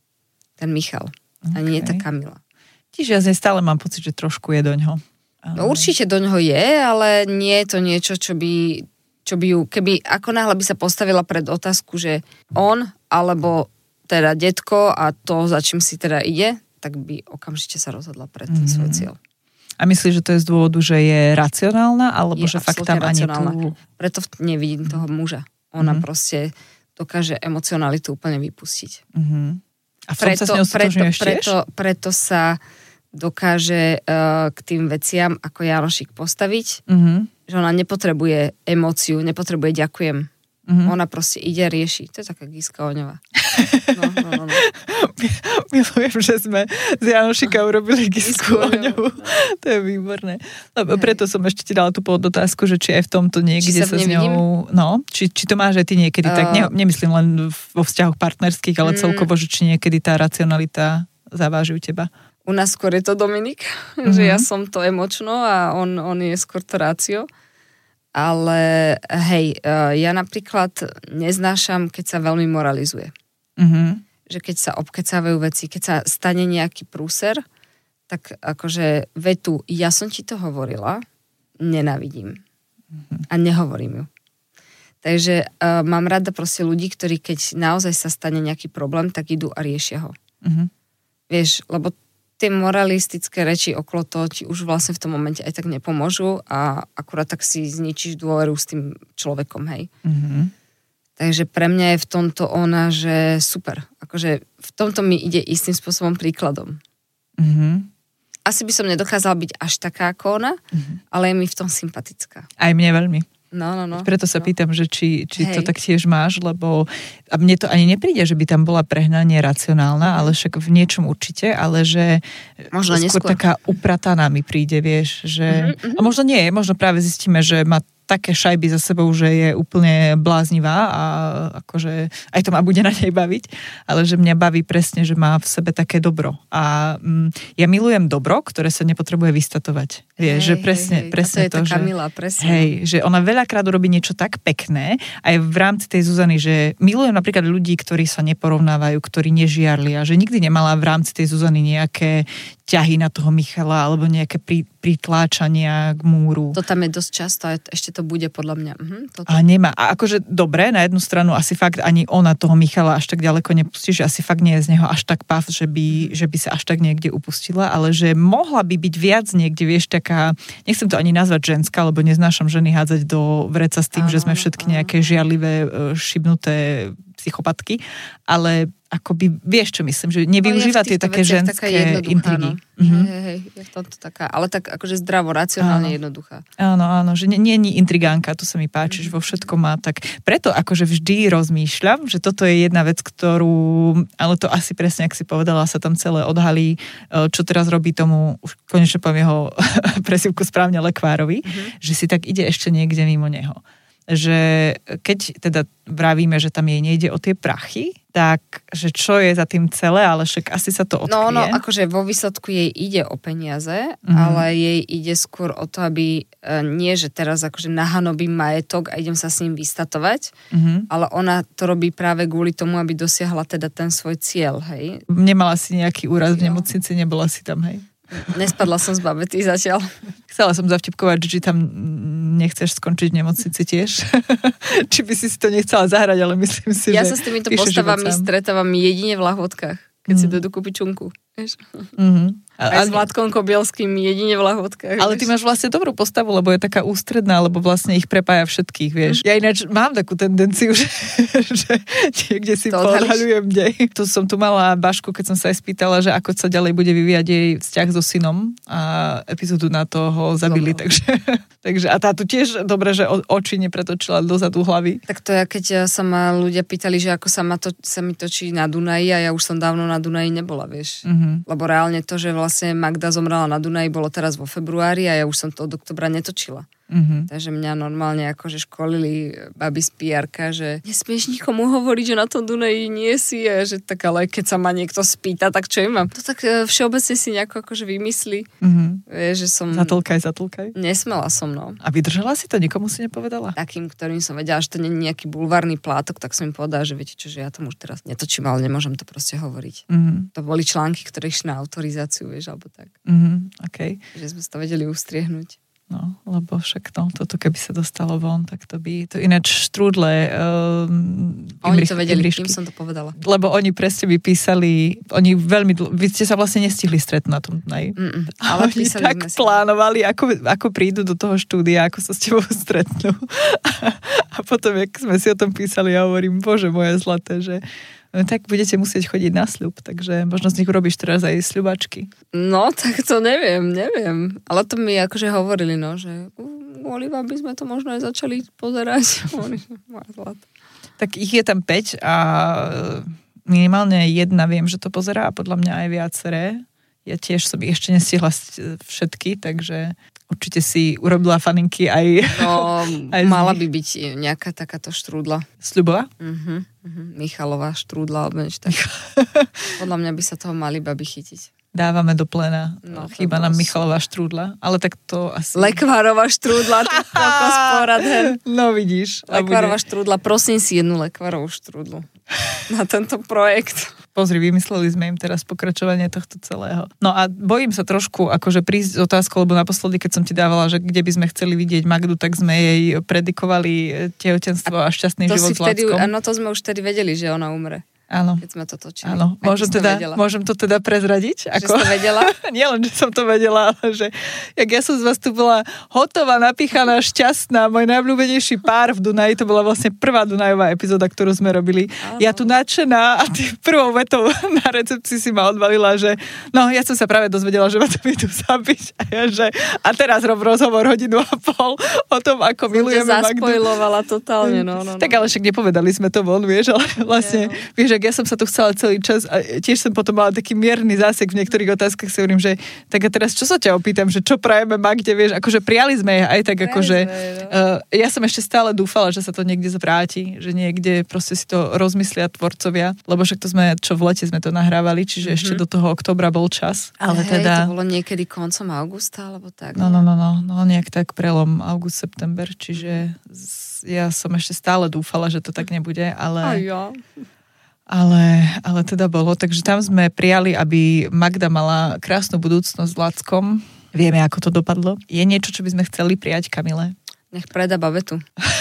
Ten Michal. Okay. A nie tá Kamila.
Čiže ja stále mám pocit, že trošku je doňho. Ale...
No určite doňho je, ale nie je to niečo, čo by, čo by ju, keby ako náhle by sa postavila pred otázku, že on, alebo teda detko a to, za čím si teda ide, tak by okamžite sa rozhodla pre ten mm-hmm. svoj cieľ.
A myslíš, že to je z dôvodu, že je racionálna, alebo je že fakt tam ani tu...
Preto nevidím toho muža. Ona mm-hmm. proste dokáže emocionalitu úplne vypustiť.
Mm-hmm. A v tom
preto,
sa s ňou
preto, preto, preto sa dokáže uh, k tým veciam ako Janošik postaviť, mm-hmm. že ona nepotrebuje emóciu, nepotrebuje ďakujem. Mm-hmm. Ona proste ide a rieši. To je taká Giska Oňová. No, no, no, no.
Milujem, že sme z Janošika urobili Gisku Oňovú. To je výborné. No, preto som ešte ti dala tú podotázku, že či aj v tomto niekde sa, sa s ňou... No, či, či to máš aj ty niekedy uh... tak, ne, nemyslím len vo vzťahoch partnerských, ale mm. celkovo, že či niekedy tá racionalita zaváži u teba.
U nás skôr je to Dominik, mm-hmm. že ja som to emočno a on, on je skôr to rácio. Ale hej, ja napríklad neznášam, keď sa veľmi moralizuje. Mm-hmm. Že keď sa obkecávajú veci, keď sa stane nejaký prúser, tak akože vetu, ja som ti to hovorila, nenávidím. Mm-hmm. A nehovorím ju. Takže uh, mám rada proste ľudí, ktorí keď naozaj sa stane nejaký problém, tak idú a riešia ho. Mm-hmm. Vieš, lebo tie moralistické reči okolo toho ti už vlastne v tom momente aj tak nepomôžu a akurát tak si zničíš dôveru s tým človekom, hej. Mm-hmm. Takže pre mňa je v tomto ona, že super. Akože v tomto mi ide istým spôsobom príkladom. Mm-hmm. Asi by som nedokázala byť až taká ako ona, mm-hmm. ale je mi v tom sympatická.
Aj mne veľmi.
No, no, no.
Preto sa
no.
pýtam, že či, či to tak tiež máš, lebo a mne to ani nepríde, že by tam bola prehnanie racionálna, mm. ale však v niečom určite, ale že
možno
skôr
neskôr.
Taká uprataná mi príde, vieš, že mm-hmm. a možno nie, možno práve zistíme, že má také šajby za sebou, že je úplne bláznivá a akože aj to ma bude na nej baviť, ale že mňa baví presne, že má v sebe také dobro. A mm, ja milujem dobro, ktoré sa nepotrebuje vystatovať. Vieš,
hej,
že presne,
hej,
presne
to, je
to,
taká
že,
milá, presne.
Hej, že ona veľakrát urobí niečo tak pekné, aj v rámci tej Zuzany, že milujem napríklad ľudí, ktorí sa neporovnávajú, ktorí nežiarlia, že nikdy nemala v rámci tej Zuzany nejaké ťahy na toho Michala, alebo nejaké pri, pritláčania k múru.
To tam je dosť často a ešte to bude podľa mňa. Mhm, toto.
A nemá. A akože dobre, na jednu stranu asi fakt ani ona toho Michala až tak ďaleko nepustí, že asi fakt nie je z neho až tak pav, že by, že by sa až tak niekde upustila, ale že mohla by byť viac niekde, vieš, taká, nechcem to ani nazvať ženská, lebo neznášam ženy hádzať do vreca s tým, áno, že sme všetky nejaké žiarlivé, šibnuté psychopatky, ale akoby, vieš čo myslím, že nevyužíva tie také ženské intrigy.
No. Mm-hmm. Hej, hej, je v tomto taká, ale tak akože zdravo, racionálne áno. jednoduchá.
Áno, áno, že nie, nie je intrigánka, to sa mi páči, mm-hmm. že vo všetkom má tak. Preto akože vždy rozmýšľam, že toto je jedna vec, ktorú, ale to asi presne, ak si povedala, sa tam celé odhalí, čo teraz robí tomu, už konečne poviem jeho presývku správne lekvárovi, mm-hmm. že si tak ide ešte niekde mimo neho. Že keď teda vravíme, že tam jej nejde o tie prachy, tak že čo je za tým celé, ale však asi sa to odkrie.
No, no, akože vo výsledku jej ide o peniaze, mm-hmm. ale jej ide skôr o to, aby nie, že teraz akože nahanobím majetok a idem sa s ním vystatovať, mm-hmm. ale ona to robí práve kvôli tomu, aby dosiahla teda ten svoj cieľ, hej.
Nemala si nejaký úraz v nemocnici, nebola si tam, hej?
Nespadla som z babety zatiaľ.
Chcela som zavtipkovať, či tam nechceš skončiť v nemocnici tiež. Či by si si to nechcela zahrať, ale myslím si,
ja
že...
Ja sa s týmito postavami stretávam jedine v lahôdkach, keď mm. si dojdú kúpiť čunku. Vieš? Mm-hmm. Aj s Vládkom Kobielským jedine v lahôdkach.
Ale ty máš vlastne dobrú postavu, lebo je taká ústredná, lebo vlastne ich prepája všetkých, vieš. Ja ináč mám takú tendenciu, že, že niekde si podhaľujem dej. Tu som tu mala Bašku, keď som sa aj spýtala, že ako sa ďalej bude vyvíjať jej vzťah so synom a epizódu na to ho zabili, no, takže, takže a tátu tiež dobre, že oči nepretočila dozadu hlavy.
Tak to ja, keď sa ma ľudia pýtali, že ako sa, ma to, sa mi točí na Dunaji a ja už som dávno na Dunaji nebola, vieš. Mm-hmm. Lebo reálne to, že vlastne Magda zomrela na Dunaji, bolo teraz vo februári a ja už som to od oktobra netočila. Mm-hmm. Takže mňa normálne akože školili babi z pé erka, že nesmieš nikomu hovoriť, že na tom Dunaji nie si, a že tak ale keď sa ma niekto spýta, tak čo im mám? To tak všeobecne si nejako akože vymyslí. Mm-hmm. Vieš, že som...
Zatĺkaj, zatĺkaj.
Nesmela som, no.
A vydržala si to? Nikomu si nepovedala?
Takým, ktorým som vedela, že to nie je nejaký bulvárny plátok, tak som im povedala, že viete čo, že ja tomu už teraz netočím, ale nemôžem to proste hovoriť. Mm-hmm. To boli články, ktoré išli na autorizáciu, vieš, alebo tak.
Mm-hmm. Okay.
Že sme to vedeli ustriehnúť.
No, lebo však no, toto keby sa dostalo von, tak to by, to ináč štrúdle um,
oni imrich, to vedeli, im som to povedala.
Lebo oni presne by písali, oni veľmi dlho, vy ste sa vlastne nestihli stretnúť na tom, nej? Mm-mm, ale oni tak plánovali, ako, ako prídu do toho štúdia, ako sa s tebou stretnú. A potom, jak sme si o tom písali, ja hovorím, bože moje zlaté, že tak budete musieť chodiť na sľub, takže možno z nich urobíš teraz aj sľubačky.
No, tak to neviem, neviem. Ale to mi akože hovorili, no, že kvôli vám by sme to možno aj začali pozerať.
Tak ich je tam päť a minimálne jedna viem, že to pozerá a podľa mňa aj viaceré. Ja tiež som ich ešte nestihla všetky, takže určite si urobila faninky aj...
No, aj mala by byť nejaká takáto štrúdla.
Sľubová?
Mhm, uh-huh. Michalová štrúdla, alebo niečo tak. Podľa mňa by sa toho mali babi chytiť.
Dávame do pléna. No, chýba nám Michalová štrúdla, ale tak to asi...
Lekvárová štrúdla, ty kokos poradhen.
No vidíš.
Lekvárová štrúdla, prosím si jednu lekvárovú štrúdlu na tento projekt.
Pozri, vymysleli sme im teraz pokračovanie tohto celého. No a bojím sa trošku akože prísť s otázkou, lebo naposledy, keď som ti dávala, že kde by sme chceli vidieť Magdu, tak sme jej predikovali tehotenstvo a, a šťastný
to
život s Lackom.
Áno, to sme už vtedy vedeli, že ona umre.
Áno.
Keď sme to točili.
Áno. Môžem, teda, môžem to teda prezradiť?
Ako? Že si to vedela?
Nie len, že som to vedela, ale že jak ja som z vás tu bola hotová, napíchaná, šťastná, môj najobľúbenejší pár v Dunaji, to bola vlastne prvá Dunajová epizóda, ktorú sme robili. Áno. Ja tu nadšená a ty prvou vetou na recepcii si ma odvalila, že no, ja som sa práve dozvedela, že ma to idú zabiť. A ja, že a teraz rob rozhovor hodinu a pol o tom, ako som milujeme Magdu.
Zaspojlovala totálne, no, no, no.
Tak ale však nepovedali sme to von, vieš, ale vlastne, vieš, že ja som sa tu chcela celý čas a tiež som potom mala taký mierny zásek v niektorých otázkach, si hovorím, že tak a teraz čo sa ťa opýtam, že čo prajeme Magde, vieš, akože prijali sme aj tak akože uh, ja som ešte stále dúfala, že sa to niekde zvráti, že niekde proste si to rozmyslia tvorcovia, lebo však to sme, čo v lete sme to nahrávali, čiže mm-hmm. ešte do toho októbra bol čas. Ale
hej,
teda...
to bolo niekedy koncom augusta, alebo tak.
No, no, no, no, no nejak tak prelom august, september, čiže ja som ešte stále dúfala, že to tak nebude, ale...
Aj ja.
Ale, ale teda bolo, takže tam sme prijali, aby Magda mala krásnu budúcnosť s Lackom. Vieme, ako to dopadlo. Je niečo, čo by sme chceli prijať Kamile?
Nech predá babetu.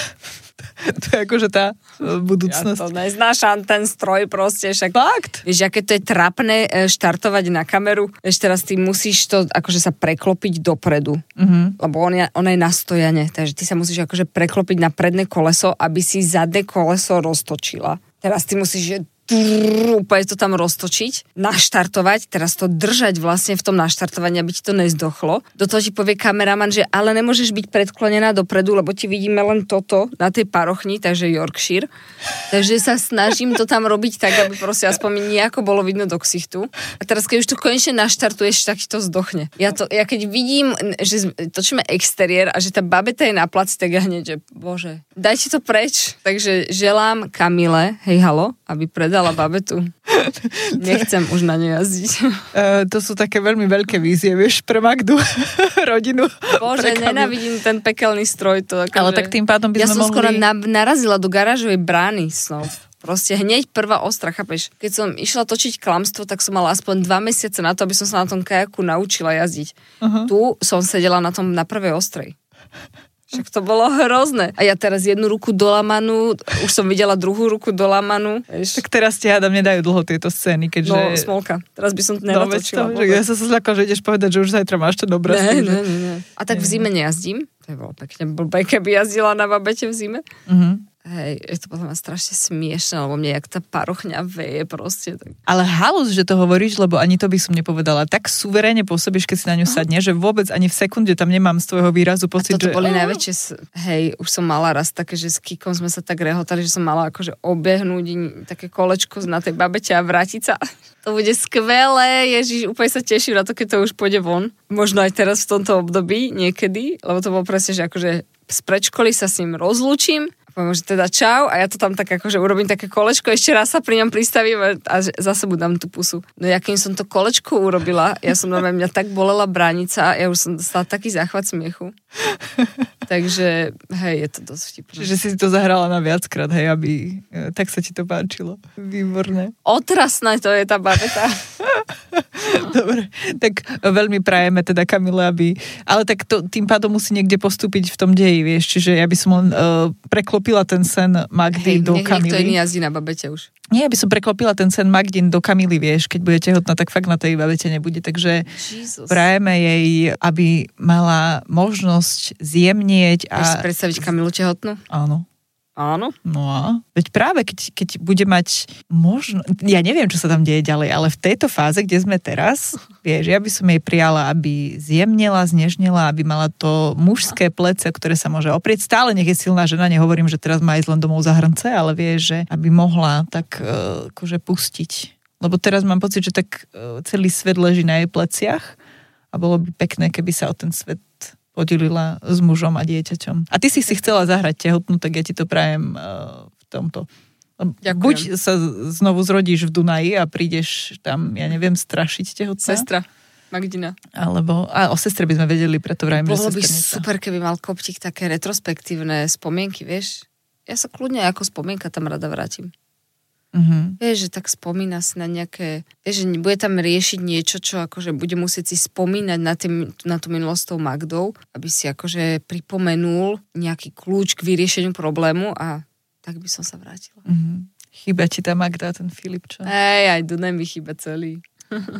To je akože tá budúcnosť.
Ja to neznášam, ten stroj proste. Však,
fakt?
Vieš, aké to je trapné štartovať na kameru. Vieš, teraz ty musíš to akože sa preklopiť dopredu. Mm-hmm. Lebo on je, ona je na stojane. Takže ty sa musíš akože preklopiť na predné koleso, aby si zadné koleso roztočila. Teraz ty musíš Trrr, úplne to tam roztočiť, naštartovať, teraz to držať vlastne v tom naštartovaní, aby ti to nezdochlo. Do toho ti povie kameraman, že ale nemôžeš byť predklonená dopredu, lebo ti vidíme len toto na tej parochni, takže Yorkshire. Takže sa snažím to tam robiť tak, aby proste aspoň nejako bolo vidno do ksichtu. A teraz, keď už to konečne naštartuješ, tak ti to zdochne. Ja, to, ja keď vidím, že točíme exteriér a že tá babeta je na placi, tak ja hneď, že bože, dajte to preč. Takže želám Kamile, hej halo, aby pred dala babetu. Nechcem už na ňu jazdiť.
Uh, to sú také veľmi veľké vízie, vieš, pre Magdu, rodinu.
Bože, nenávidím ten pekelný stroj. To, akože...
Ale tak tým pádom by
ja
sme mohli...
Ja som skoro na, narazila do garážovej brány snov. Proste hneď prvá ostra, chápeš? Keď som išla točiť klamstvo, tak som mala aspoň dva mesiace na to, aby som sa na tom kajaku naučila jazdiť. Uh-huh. Tu som sedela na tom na prvej ostrej. Však to bolo hrozné. A ja teraz jednu ruku dolamanú, už som videla druhú ruku dolamanú. Vieš.
Tak teraz ti hádam nedajú dlho tieto scény, keďže...
No, smolka. Teraz by som to nenatočila.
No, veď to, že ja sa zľakala, že ideš povedať, že už zajtra máš to dobré.
Ne, ne, ne, ne. A tak v zime nejazdím. To je bolo pekne blbé, keby jazdila na babete v zime. Uh-huh. Hej, je to potom strašne smiešné, lebo mne jak tá parochňa veje proste. Tak.
Ale halus, že to hovoríš, lebo ani to by som nepovedala. Tak suverénne pôsobíš, keď si na ňu sadne, že vôbec ani v sekunde tam nemám z tvojho výrazu pocit,
že... A toto
že...
boli oh. najväčšie... Hej, už som mala raz také, že s Kikom sme sa tak rehotali, že som mala akože obehnúť také kolečko na tej babete a vrátiť sa. To bude skvelé, Ježiš, úplne sa teším na to, keď to už pôjde von. Možno aj teraz v tomto období niekedy, lebo to bolo presne, že akože z predškoly sa s ním rozlúčim, poviem, že teda čau a ja to tam tak akože urobím také kolečko, ešte raz sa pri ňom pristavím a zase mu dám tú pusu. No ja keď som to kolečko urobila, ja som normálne, mňa tak bolela bránica, ja už som dostala taký záchvat smiechu. Takže, hej, je to dosť vtipné.
Čiže si to zahrala na viackrát, hej, aby tak sa ti to páčilo. Výborné.
Otrasná to je tá babeta.
Dobre, tak veľmi prajeme teda Kamile, aby... Ale tak to tým pádom musí niekde postúpiť v tom deji, vieš, čiže ja by som len uh, preklopila ten sen Magdy
hej,
do
nech
Kamily.
Hej, niekto iný jazdí na babete už.
Nie, by som preklopila ten sen Magdin do Kamily, vieš, keď bude tehotná, tak fakt na tej babete nebude, takže Jesus. Prajeme jej, aby mala možnosť zjemnieť a...
Máš si predstaviť Kamilu tehotnú?
Áno.
Áno.
No a veď práve, keď, keď bude mať možno... Ja neviem, čo sa tam deje ďalej, ale v tejto fáze, kde sme teraz, vieš, ja by som jej prijala, aby zjemnela, znežnela, aby mala to mužské plece, ktoré sa môže oprieť. Stále nech je silná žena, nehovorím, že teraz má ísť len domov za hrnce, ale vieš, že aby mohla tak uh, akože pustiť. Lebo teraz mám pocit, že tak uh, celý svet leží na jej pleciach a bolo by pekné, keby sa o ten svet podelila s mužom a dieťaťom. A ty si si chcela zahrať tehotnú, tak ja ti to prajem uh, v tomto. Ďakujem. Buď sa znovu zrodíš v Dunaji a prídeš tam, ja neviem, strašiť tehotná.
Sestra Magdina.
Alebo, a o sestre by sme vedeli, preto vrajím, že
sesternica. Bolo by super, keby mal koptík také retrospektívne spomienky, vieš? Ja sa kľudne ako spomienka tam rada vrátim. Uh-huh. Vieš, že tak spomína si na nejaké, vieš, že bude tam riešiť niečo, čo akože bude musieť si spomínať na, tým, na tú minulosť tou Magdou, aby si akože pripomenul nejaký kľúč k vyriešeniu problému a tak by som sa vrátila.
Uh-huh. Chýba ti tá Magda, ten Filip, čo?
Ej, aj Dunaj mi chýba celý.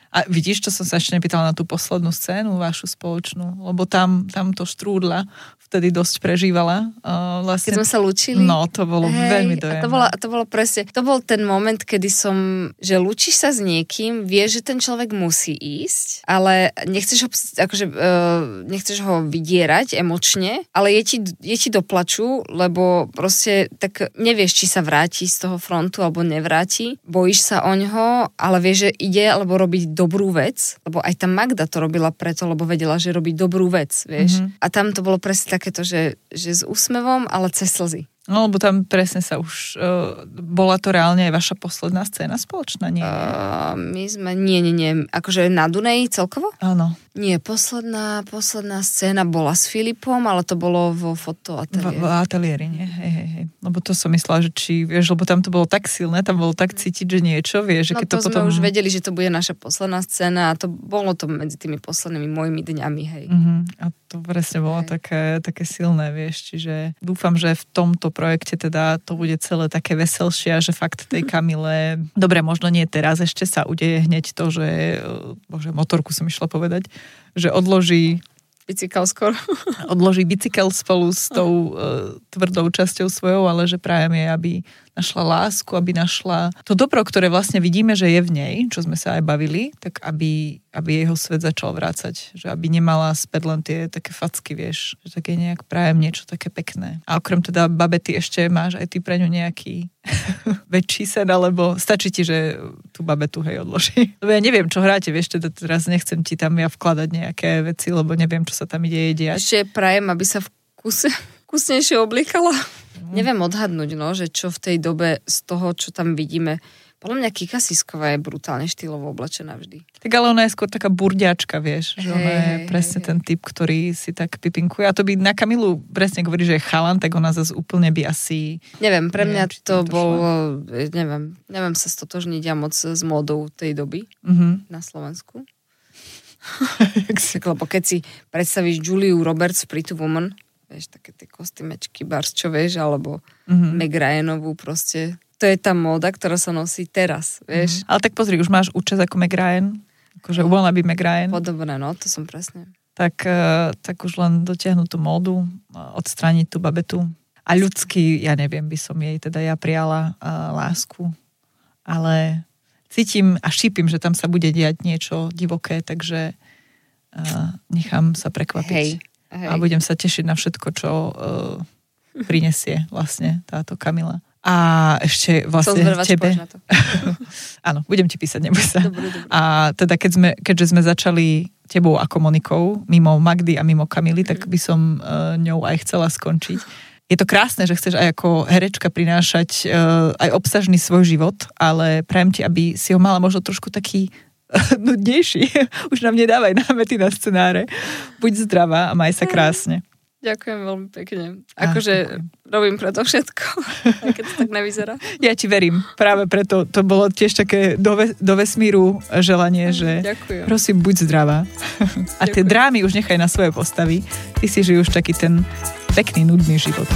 A vidíš, čo som sa ešte nepýtala na tú poslednú scénu vašu spoločnú, lebo tam, tam to Štrúdla vtedy dosť prežívala. Uh, vlastne.
Keď sme sa lúčili?
No, to bolo Hej, veľmi dojemné.
A to bolo, to bolo presne, to bol ten moment, kedy som, že lúčiš sa s niekým, vieš, že ten človek musí ísť, ale nechceš ho, akože, uh, nechceš ho vydierať emočne, ale je ti, je ti do plaču, lebo proste tak nevieš, či sa vráti z toho frontu alebo nevráti, bojíš sa oňho, ale vieš, že ide alebo robiť dobrú vec, lebo aj tá Magda to robila preto, lebo vedela, že robí dobrú vec, vieš. Mm-hmm. A tam to bolo presne takéto, že, že s úsmevom, ale cez slzy.
No, lebo tam presne sa už... Uh, bola to reálne aj vaša posledná scéna spoločná, nie?
Uh, my sme... Nie, nie, nie. Akože na Dunaji celkovo?
Áno.
Nie, posledná, posledná scéna bola s Filipom, ale to bolo vo fotoateliéri.
V, v ateliéri, nie? Hej, hej, hej. Lebo to som myslela, že či... Vieš, lebo tam to bolo tak silné, tam bolo tak cítiť, že niečo, vieš, že
no,
keď
to,
to potom...
sme už vedeli, že to bude naša posledná scéna a to bolo to medzi tými poslednými mojimi dňami, hej.
Uh-huh. A to presne bolo také, také silné, vieš, čiže dúfam, že v tomto projekte teda to bude celé také veselšie a že fakt tej Kamile, dobre, možno nie teraz, ešte sa udeje hneď to, že, bože, motorku som išla povedať, že odloží
bicykel skôr.
Odloží bicykel spolu s tou uh, tvrdou časťou svojou, ale že prajem jej, aby našla lásku, aby našla to dobro, ktoré vlastne vidíme, že je v nej, čo sme sa aj bavili, tak aby, aby jeho svet začal vrácať. Že aby nemala späť len tie také facky, vieš. Že také nejak prajem niečo také pekné. A okrem teda babety ešte máš aj ty pre ňu nejaký väčší sen, alebo stačí ti, že tú babetu hej odloží. Lebo ja neviem, čo hráte, vieš, teda teraz nechcem ti tam ja vkladať nejaké veci, lebo neviem, čo sa tam ide diať.
Ešte prajem, aby sa v kuse, kusnejšie oblíkala. Mm. Neviem odhadnúť, no, že čo v tej dobe z toho, čo tam vidíme. Podľa mňa Kika Sisková je brutálne štýlovo oblečená vždy.
Tak ale ona je skôr taká burďačka, vieš. Že ona je
hey,
presne
hey,
ten typ, ktorý si tak pipinkuje. A to by na Kamilu presne hovorí, že je chalan, tak ona zase úplne by asi...
Neviem, pre mňa neviem, to bolo... Neviem, neviem sa stotožniť ja moc s módou tej doby mm-hmm. na Slovensku. Lebo keď si predstavíš Juliu Roberts v Pretty Woman, vieš, také tie kostýmečky, bars, čo vieš, alebo mm-hmm. Meg Ryanovú proste. To je tá móda, ktorá sa nosí teraz, vieš.
Mm-hmm. Ale tak pozri, už máš účes ako Meg Ryan, akože uvoľná by Meg Ryan.
Podobné, no, to som presne.
Tak, tak už len dotiahnuť tú módu, odstrániť tú babetu. A ľudský, ja neviem, by som jej teda ja prijala uh, lásku, ale cítim a šípim, že tam sa bude diať niečo divoké, takže uh, nechám sa prekvapiť.
Hej. Hej.
A budem sa tešiť na všetko, čo uh, prinesie vlastne táto Kamila. A ešte vlastne tebe...
Na to.
Áno, budem ti písať, neboj sa.
Dobre, dobre.
A teda keď sme, keďže sme začali tebou ako Monikou, mimo Magdy a mimo Kamily, mm. tak by som uh, ňou aj chcela skončiť. Je to krásne, že chceš aj ako herečka prinášať uh, aj obsažný svoj život, ale prajem ti, aby si ho mala možno trošku taký nudnejší. Už nám nedávaj námety na scenáre. Buď zdravá a maj sa krásne.
Ďakujem veľmi pekne. Akože robím preto všetko, aj keď to tak nevyzerá.
Ja ti verím. Práve preto to bolo tiež také do, ve, do vesmíru želanie, že
Ďakujem.
Prosím, buď zdravá. A tie
Ďakujem.
drámy už nechaj na svoje postavy. Ty si žij už taký ten pekný, nudný život.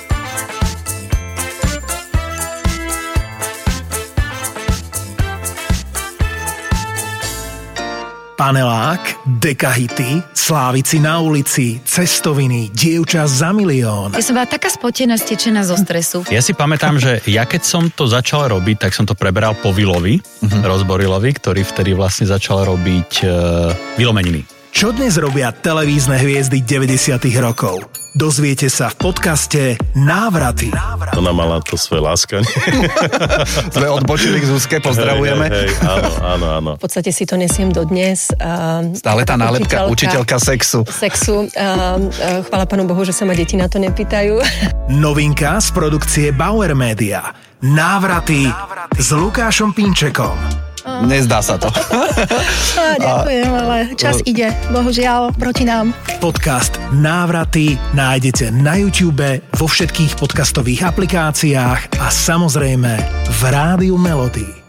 Panelák, dekahity, slávici na ulici, cestoviny, dievča za milión.
Ja som bola taká spotená, stečená zo stresu.
Ja si pamätám, že ja keď som to začal robiť, tak som to preberal po Vilovi, uh-huh. Rozborilovi, ktorý vtedy vlastne začal robiť uh, Vilomeniny.
Čo dnes robia televízne hviezdy deväťdesiatych rokov? Dozviete sa v podcaste Návraty.
Ona mala to svoje láskanie.
Sme odbočili k Zuzke, pozdravujeme.
Hej, hej, áno, áno, áno.
V podstate si to nesiem dodnes.
Stále tá nálepka, učiteľka sexu.
Sexu. Chvála Pánu Bohu, že sa ma deti na to nepýtajú.
Novinka z produkcie Bauer Media. Návraty s Lukášom Pinčekom.
Nezdá sa to.
Á, ďakujem, ale čas ide. Bohužiaľ, proti nám.
Podcast Návraty nájdete na YouTube, vo všetkých podcastových aplikáciách a samozrejme v Rádiu Melody.